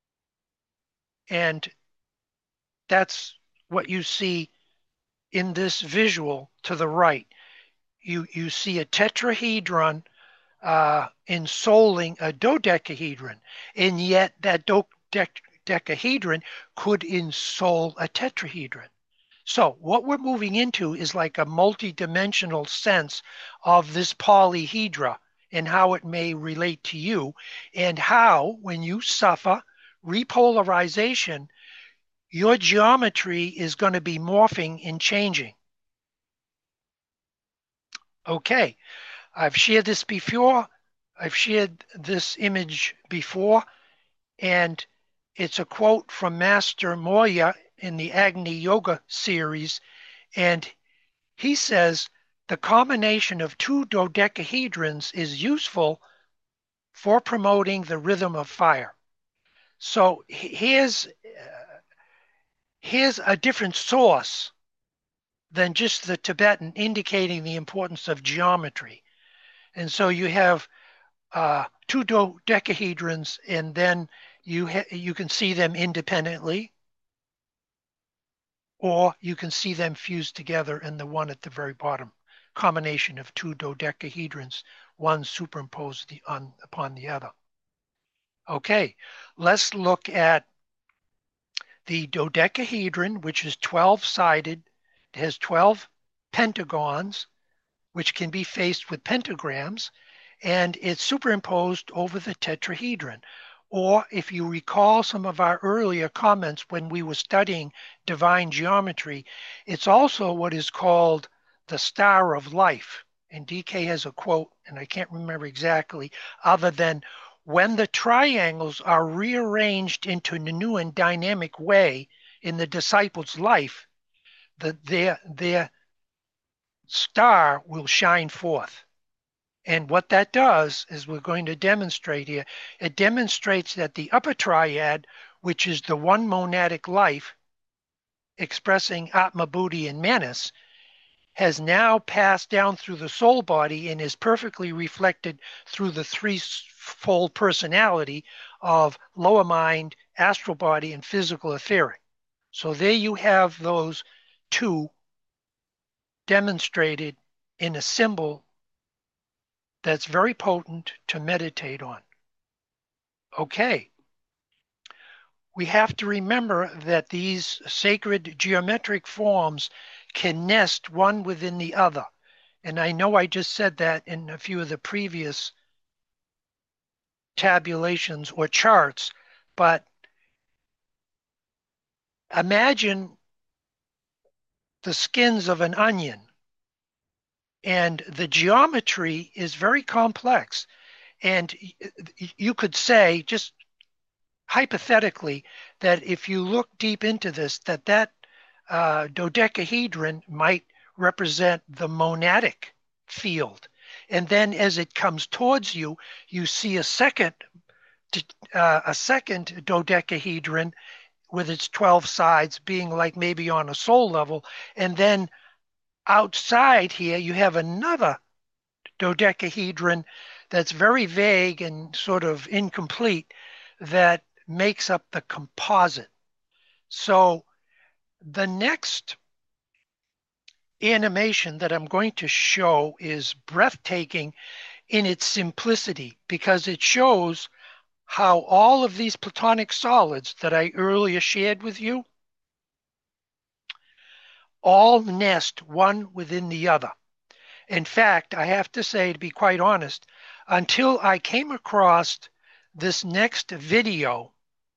And that's what you see in this visual to the right. You see a tetrahedron ensouling a dodecahedron, and yet that dodecahedron could ensoul a tetrahedron. So what we're moving into is like a multi-dimensional sense of this polyhedra and how it may relate to you, and how when you suffer repolarization, your geometry is going to be morphing and changing. Okay, I've shared this before. I've shared this image before, and it's a quote from Master Moya in the Agni Yoga series, and he says, the combination of two dodecahedrons is useful for promoting the rhythm of fire. So here's a different source than just the Tibetan indicating the importance of geometry. And so you have two dodecahedrons, and then you can see them independently, or you can see them fused together in the one at the very bottom. Combination of two dodecahedrons, one superimposed upon the other. Okay, let's look at the dodecahedron, which is 12-sided. It has 12 pentagons, which can be faced with pentagrams, and it's superimposed over the tetrahedron. Or if you recall some of our earlier comments when we were studying divine geometry, it's also what is called the star of life. And DK has a quote, and I can't remember exactly, other than when the triangles are rearranged into a new and dynamic way in the disciple's life, their star will shine forth. And what that does, is we're going to demonstrate here, it demonstrates that the upper triad, which is the one monadic life, expressing Atma, Buddhi, and Manas, has now passed down through the soul body and is perfectly reflected through the threefold personality of lower mind, astral body, and physical etheric. So there you have those two demonstrated in a symbol that's very potent to meditate on. Okay. We have to remember that these sacred geometric forms can nest one within the other. And I know I just said that in a few of the previous tabulations or charts, but imagine the skins of an onion. And the geometry is very complex. And you could say, just hypothetically, that if you look deep into this, that dodecahedron might represent the monadic field. And then as it comes towards you, you see a second dodecahedron with its 12 sides being like maybe on a soul level. And then outside here, you have another dodecahedron that's very vague and sort of incomplete that makes up the composite. So the next animation that I'm going to show is breathtaking in its simplicity, because it shows how all of these platonic solids that I earlier shared with you all nest one within the other. In fact, I have to say, to be quite honest, until I came across this next video,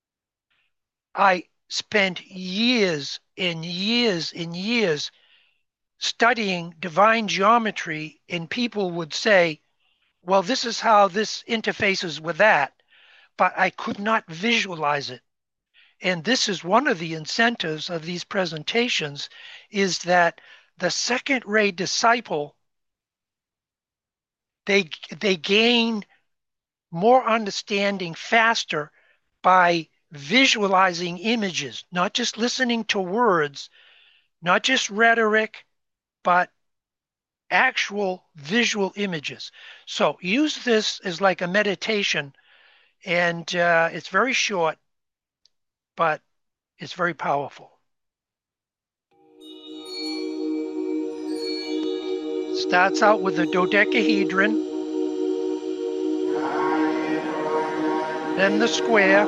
I spent years and years and years studying divine geometry, and people would say, well, this is how this interfaces with that. but I could not visualize it. And this is one of the incentives of these presentations, is that the second-ray disciple, they gain more understanding faster by visualizing images, not just listening to words, not just rhetoric, but actual visual images. So use this as like a meditation, and it's very short, but it's very powerful. Starts out with the dodecahedron, then the square,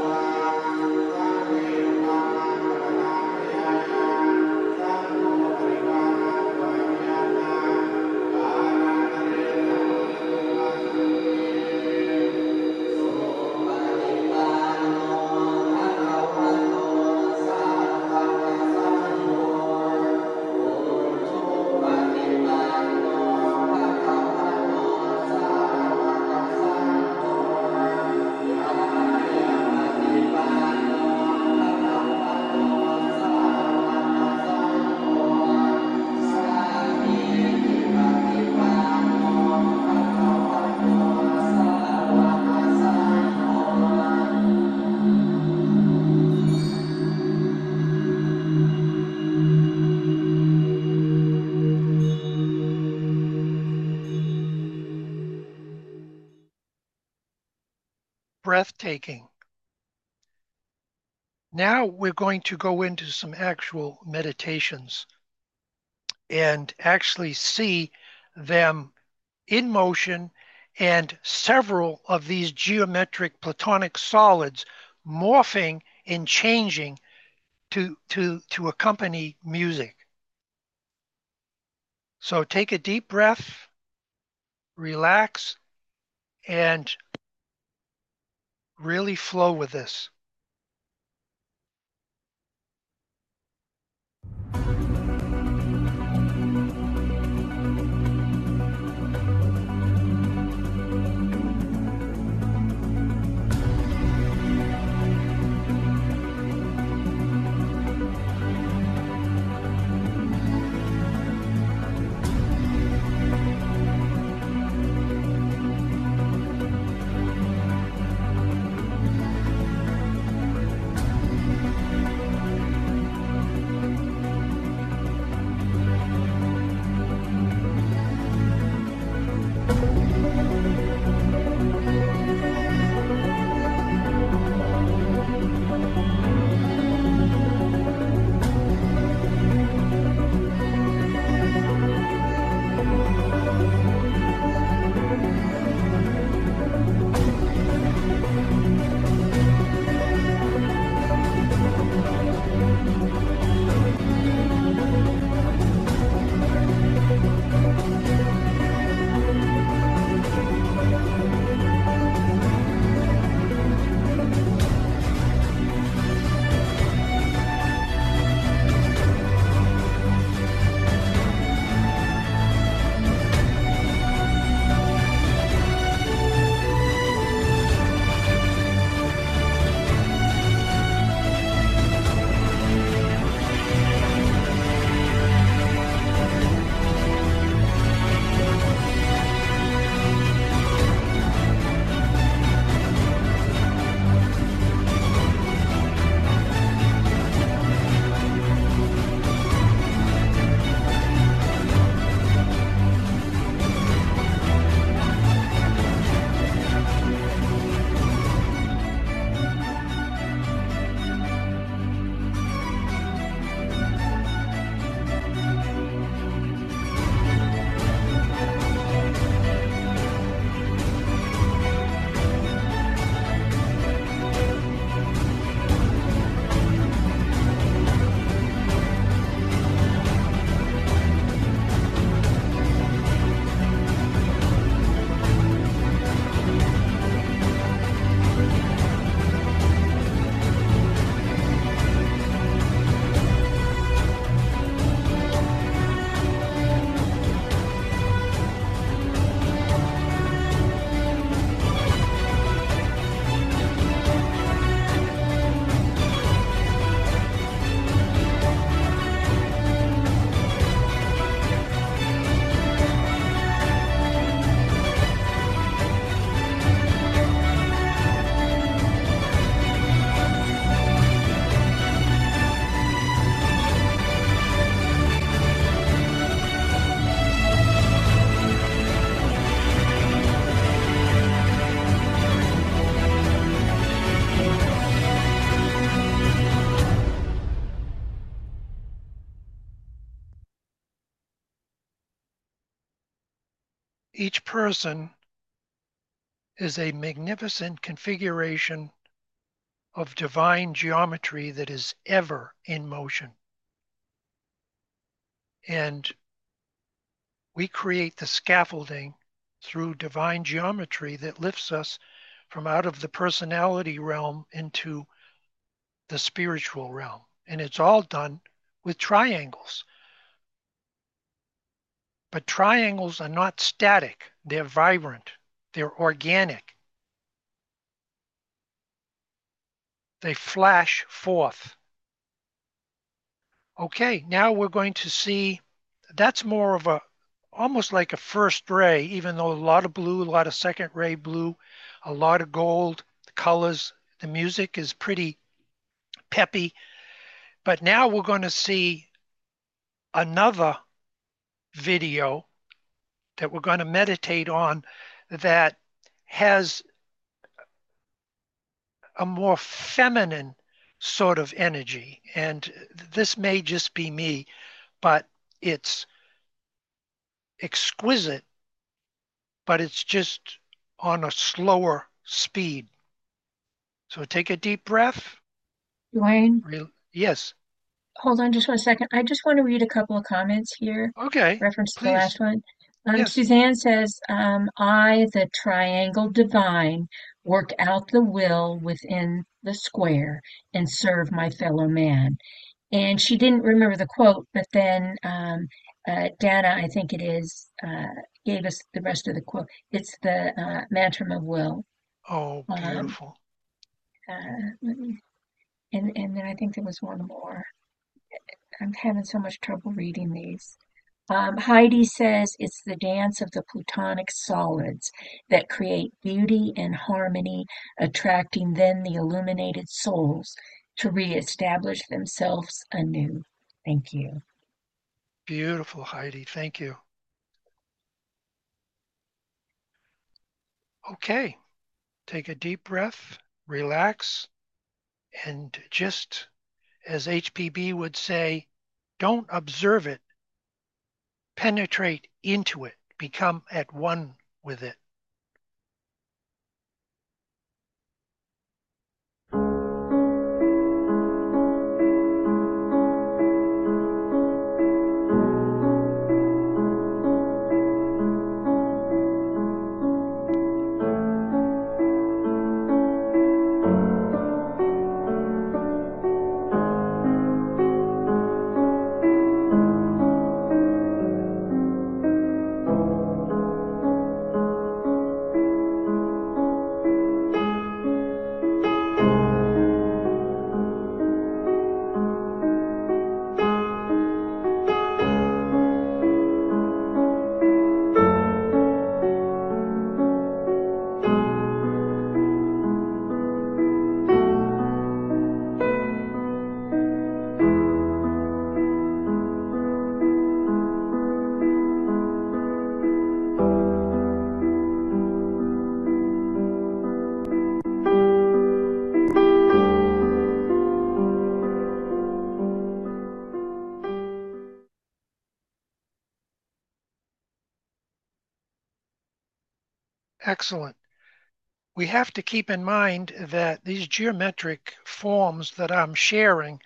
breathtaking. Now we're going to go into some actual meditations and actually see them in motion, and several of these geometric platonic solids morphing and changing to accompany music. So take a deep breath, relax, and really flow with this. each person is a magnificent configuration of divine geometry that is ever in motion. And we create the scaffolding through divine geometry that lifts us from out of the personality realm into the spiritual realm. And it's all done with triangles. But triangles are not static. They're vibrant. They're organic. They flash forth. Okay, now we're going to see, that's more of a, almost like a first ray, even though a lot of blue, a lot of second ray blue, a lot of gold, the colors, the music is pretty peppy. But now we're going to see another video that we're going to meditate on that has a more feminine sort of energy. And this may just be me, but it's exquisite, but it's just on a slower speed. So take a deep breath. Dwayne, Yes. hold on just one second. I just want to read a couple of comments here. Okay. Reference to the Please. last one. Yes. Suzanne says, I, the triangle divine, work out the will within the square and serve my fellow man. And she didn't remember the quote, but then Dana, I think it is, gave us the rest of the quote. It's the mantra of will. Oh, beautiful. And then I think there was one more. I'm having so much trouble reading these. Heidi says it's the dance of the plutonic solids that create beauty and harmony, attracting then the illuminated souls to reestablish themselves anew. Thank you. Beautiful, Heidi. Thank you. Okay. Take a deep breath, relax, and just as HPB would say, don't observe it. Penetrate into it. Become at one with it. Excellent. We have to keep in mind that these geometric forms that I'm sharing,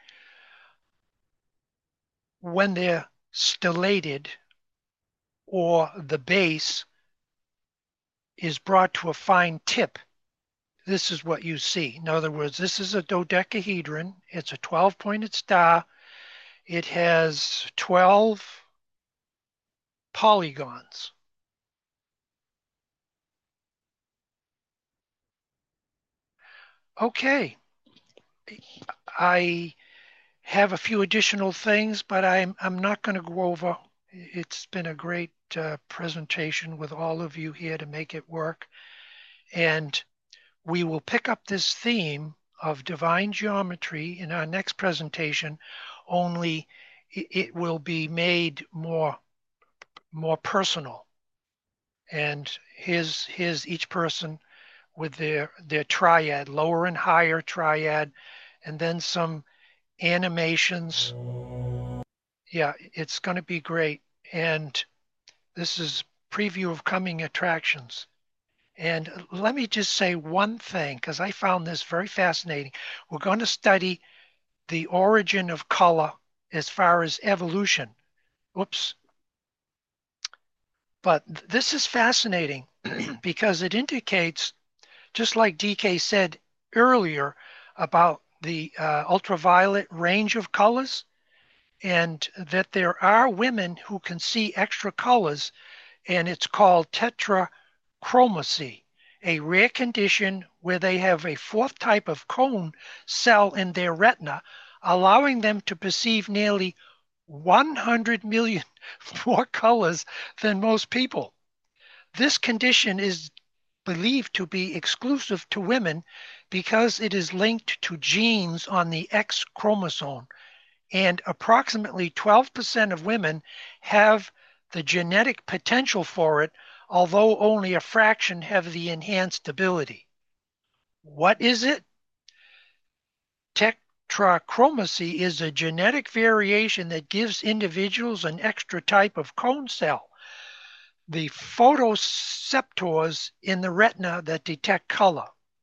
when they're stellated or the base is brought to a fine tip, this is what you see. In other words, this is a dodecahedron. It's a 12-pointed star. It has 12 polygons. Okay. I have a few additional things, but I'm not going to go over. It's been a great presentation with all of you here to make it work. And we will pick up this theme of divine geometry in our next presentation, only it will be made more personal. And here's each person with their triad, lower and higher triad, and then some animations. Yeah, it's going to be great. And this is preview of coming attractions. And let me just say one thing, because I found this very fascinating. We're going to study the origin of color as far as evolution. Whoops. But this is fascinating because it indicates, just like DK said earlier about the ultraviolet range of colors, and that there are women who can see extra colors, and it's called tetrachromacy, a rare condition where they have a fourth type of cone cell in their retina, allowing them to perceive nearly 100 million more colors than most people. This condition is believed to be exclusive to women because it is linked to genes on the X chromosome, and approximately 12% of women have the genetic potential for it, although only a fraction have the enhanced ability. What is it? Tetrachromacy is a genetic variation that gives individuals an extra type of cone cell, the photoreceptors in the retina that detect color.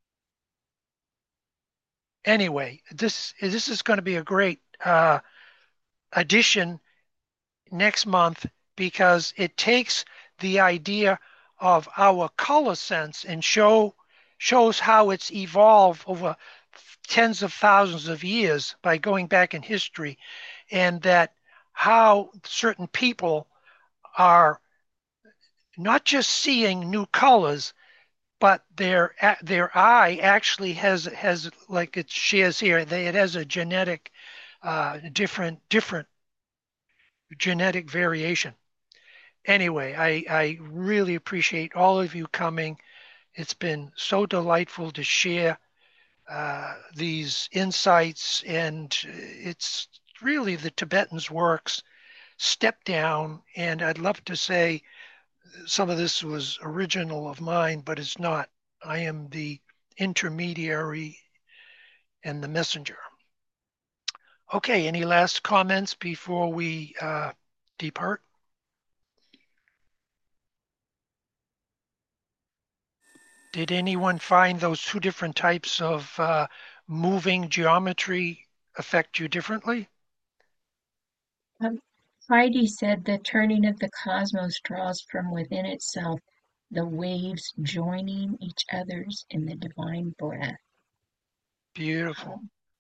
Anyway, this is going to be a great addition next month, because it takes the idea of our color sense and shows how it's evolved over tens of thousands of years by going back in history, and that how certain people are not just seeing new colors, but their eye actually has like it shares here, it has a genetic different genetic variation. Anyway, I really appreciate all of you coming. It's been so delightful to share these insights, and it's really the Tibetans' works step down, and I'd love to say some of this was original of mine, but it's not. I am the intermediary and the messenger. Okay, any last comments before we depart? Did anyone find those two different types of moving geometry affect you differently? Heidi said the turning of the cosmos draws from within itself the waves joining each other's in the divine breath. Beautiful.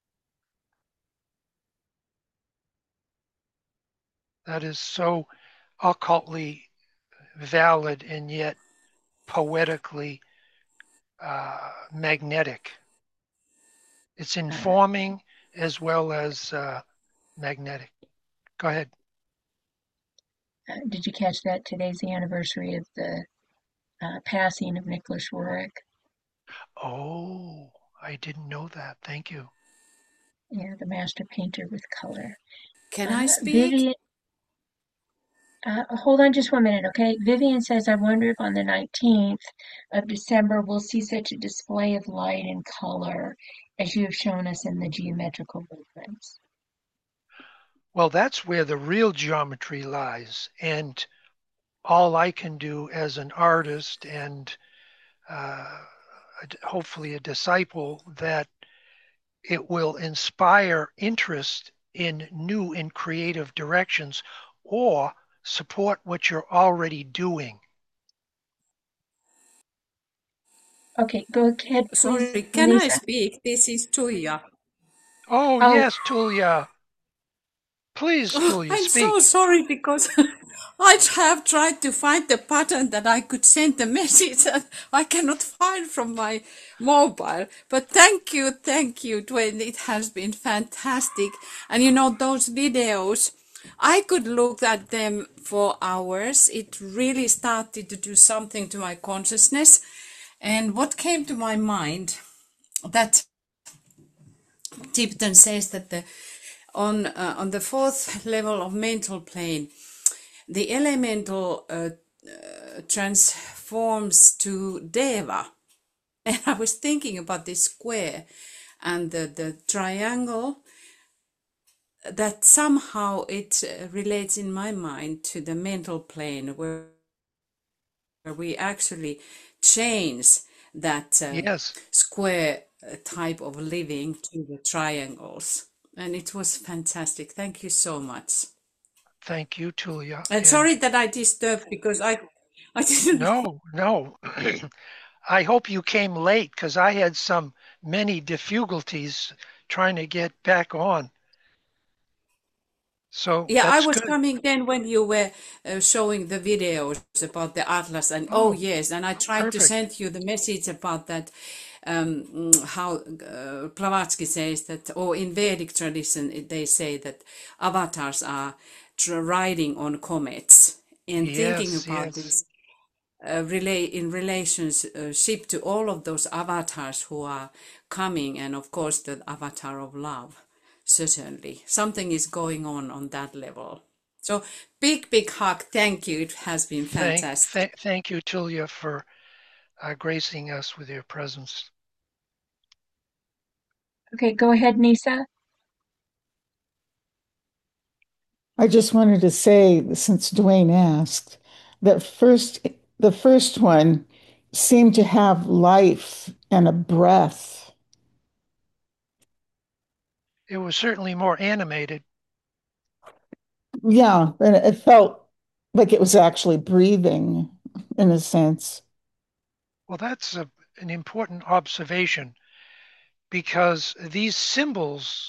That is so occultly valid and yet poetically magnetic. It's informing as well as magnetic. Go ahead. Did you catch that? Today's the anniversary of the passing of Nicholas Roerich. Oh, I didn't know that. Thank you. Yeah, the master painter with color. Can I speak? Vivian, hold on just 1 minute, okay? Vivian says, I wonder if on the 19th of December we'll see such a display of light and color as you have shown us in the geometrical movements. Well, that's where the real geometry lies. And all I can do as an artist and hopefully a disciple, that it will inspire interest in new and creative directions or support what you're already doing. Okay, go ahead, please. Sorry, can I speak? This is Tuija. Oh, yes, Tulia. Please, Tulia, I'm speak. so sorry because I have tried to find the button that I could send the message and I cannot find from my mobile. But thank you, Dwayne. It has been fantastic. And you know, those videos, I could look at them for hours. It really started to do something to my consciousness. And what came to my mind, that Tibetan says that on the fourth level of mental plane, the elemental transforms to Deva. And I was thinking about this square and the triangle, that somehow it relates in my mind to the mental plane, where we actually change that Yes. square type of living to the triangles. And it was fantastic. Thank you so much. Thank you, Tulia. And sorry that I disturbed because I didn't. No. I hope you came late because I had many difficulties trying to get back on. So Yeah, I that's was good. coming then when you were showing the videos about the atlas, and oh yes, and I tried to perfect. send you the message about that. How Blavatsky says that, or in Vedic tradition, they say that avatars are riding on comets and thinking about this in relationship to all of those avatars who are coming, and of course the avatar of love. Certainly, something is going on that level. So big hug. Thank you. It has been fantastic. Thank you, Tulia, for gracing us with your presence. Okay, go ahead, Nisa. I just wanted to say, since Dwayne asked, that the first one seemed to have life and a breath. It was certainly more animated. Yeah, and it felt like it was actually breathing in a sense. Well, that's an important observation because these symbols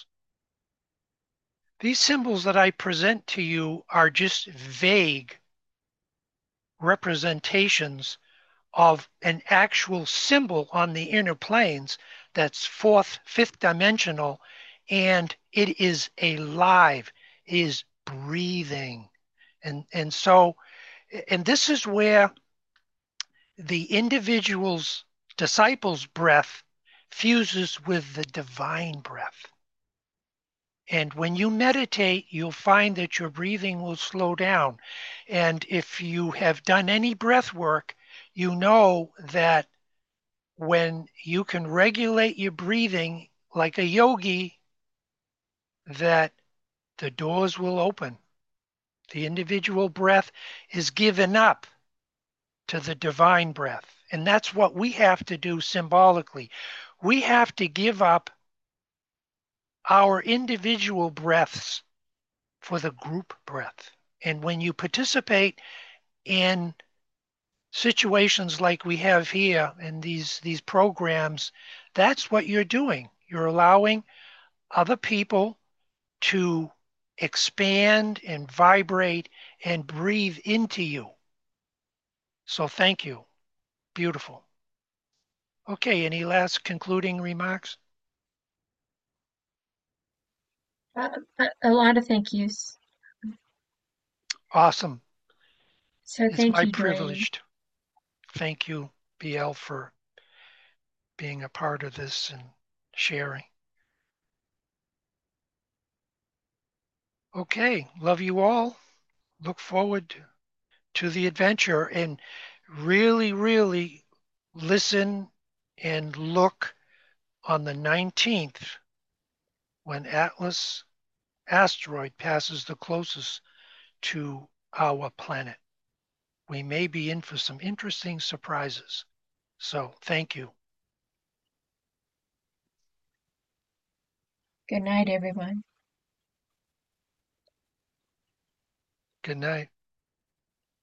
that I present to you are just vague representations of an actual symbol on the inner planes that's fifth dimensional, and it is alive, is breathing. And so, and this is where the individual's disciple's breath fuses with the divine breath. And when you meditate, you'll find that your breathing will slow down. And if you have done any breath work, you know that when you can regulate your breathing like a yogi, that the doors will open. The individual breath is given up to the divine breath. And that's what we have to do symbolically. We have to give up our individual breaths for the group breath. And when you participate in situations like we have here in these programs, that's what you're doing. You're allowing other people to expand and vibrate and breathe into you. So thank you. Beautiful. Okay, any last concluding remarks? A lot of thank yous. Awesome. So it's thank my you, privilege. Thank you, BL, for being a part of this and sharing. Okay, love you all. Look forward to the adventure and really listen and look on the 19th when Atlas asteroid passes the closest to our planet. We may be in for some interesting surprises. So thank you. Good night, everyone. Good night.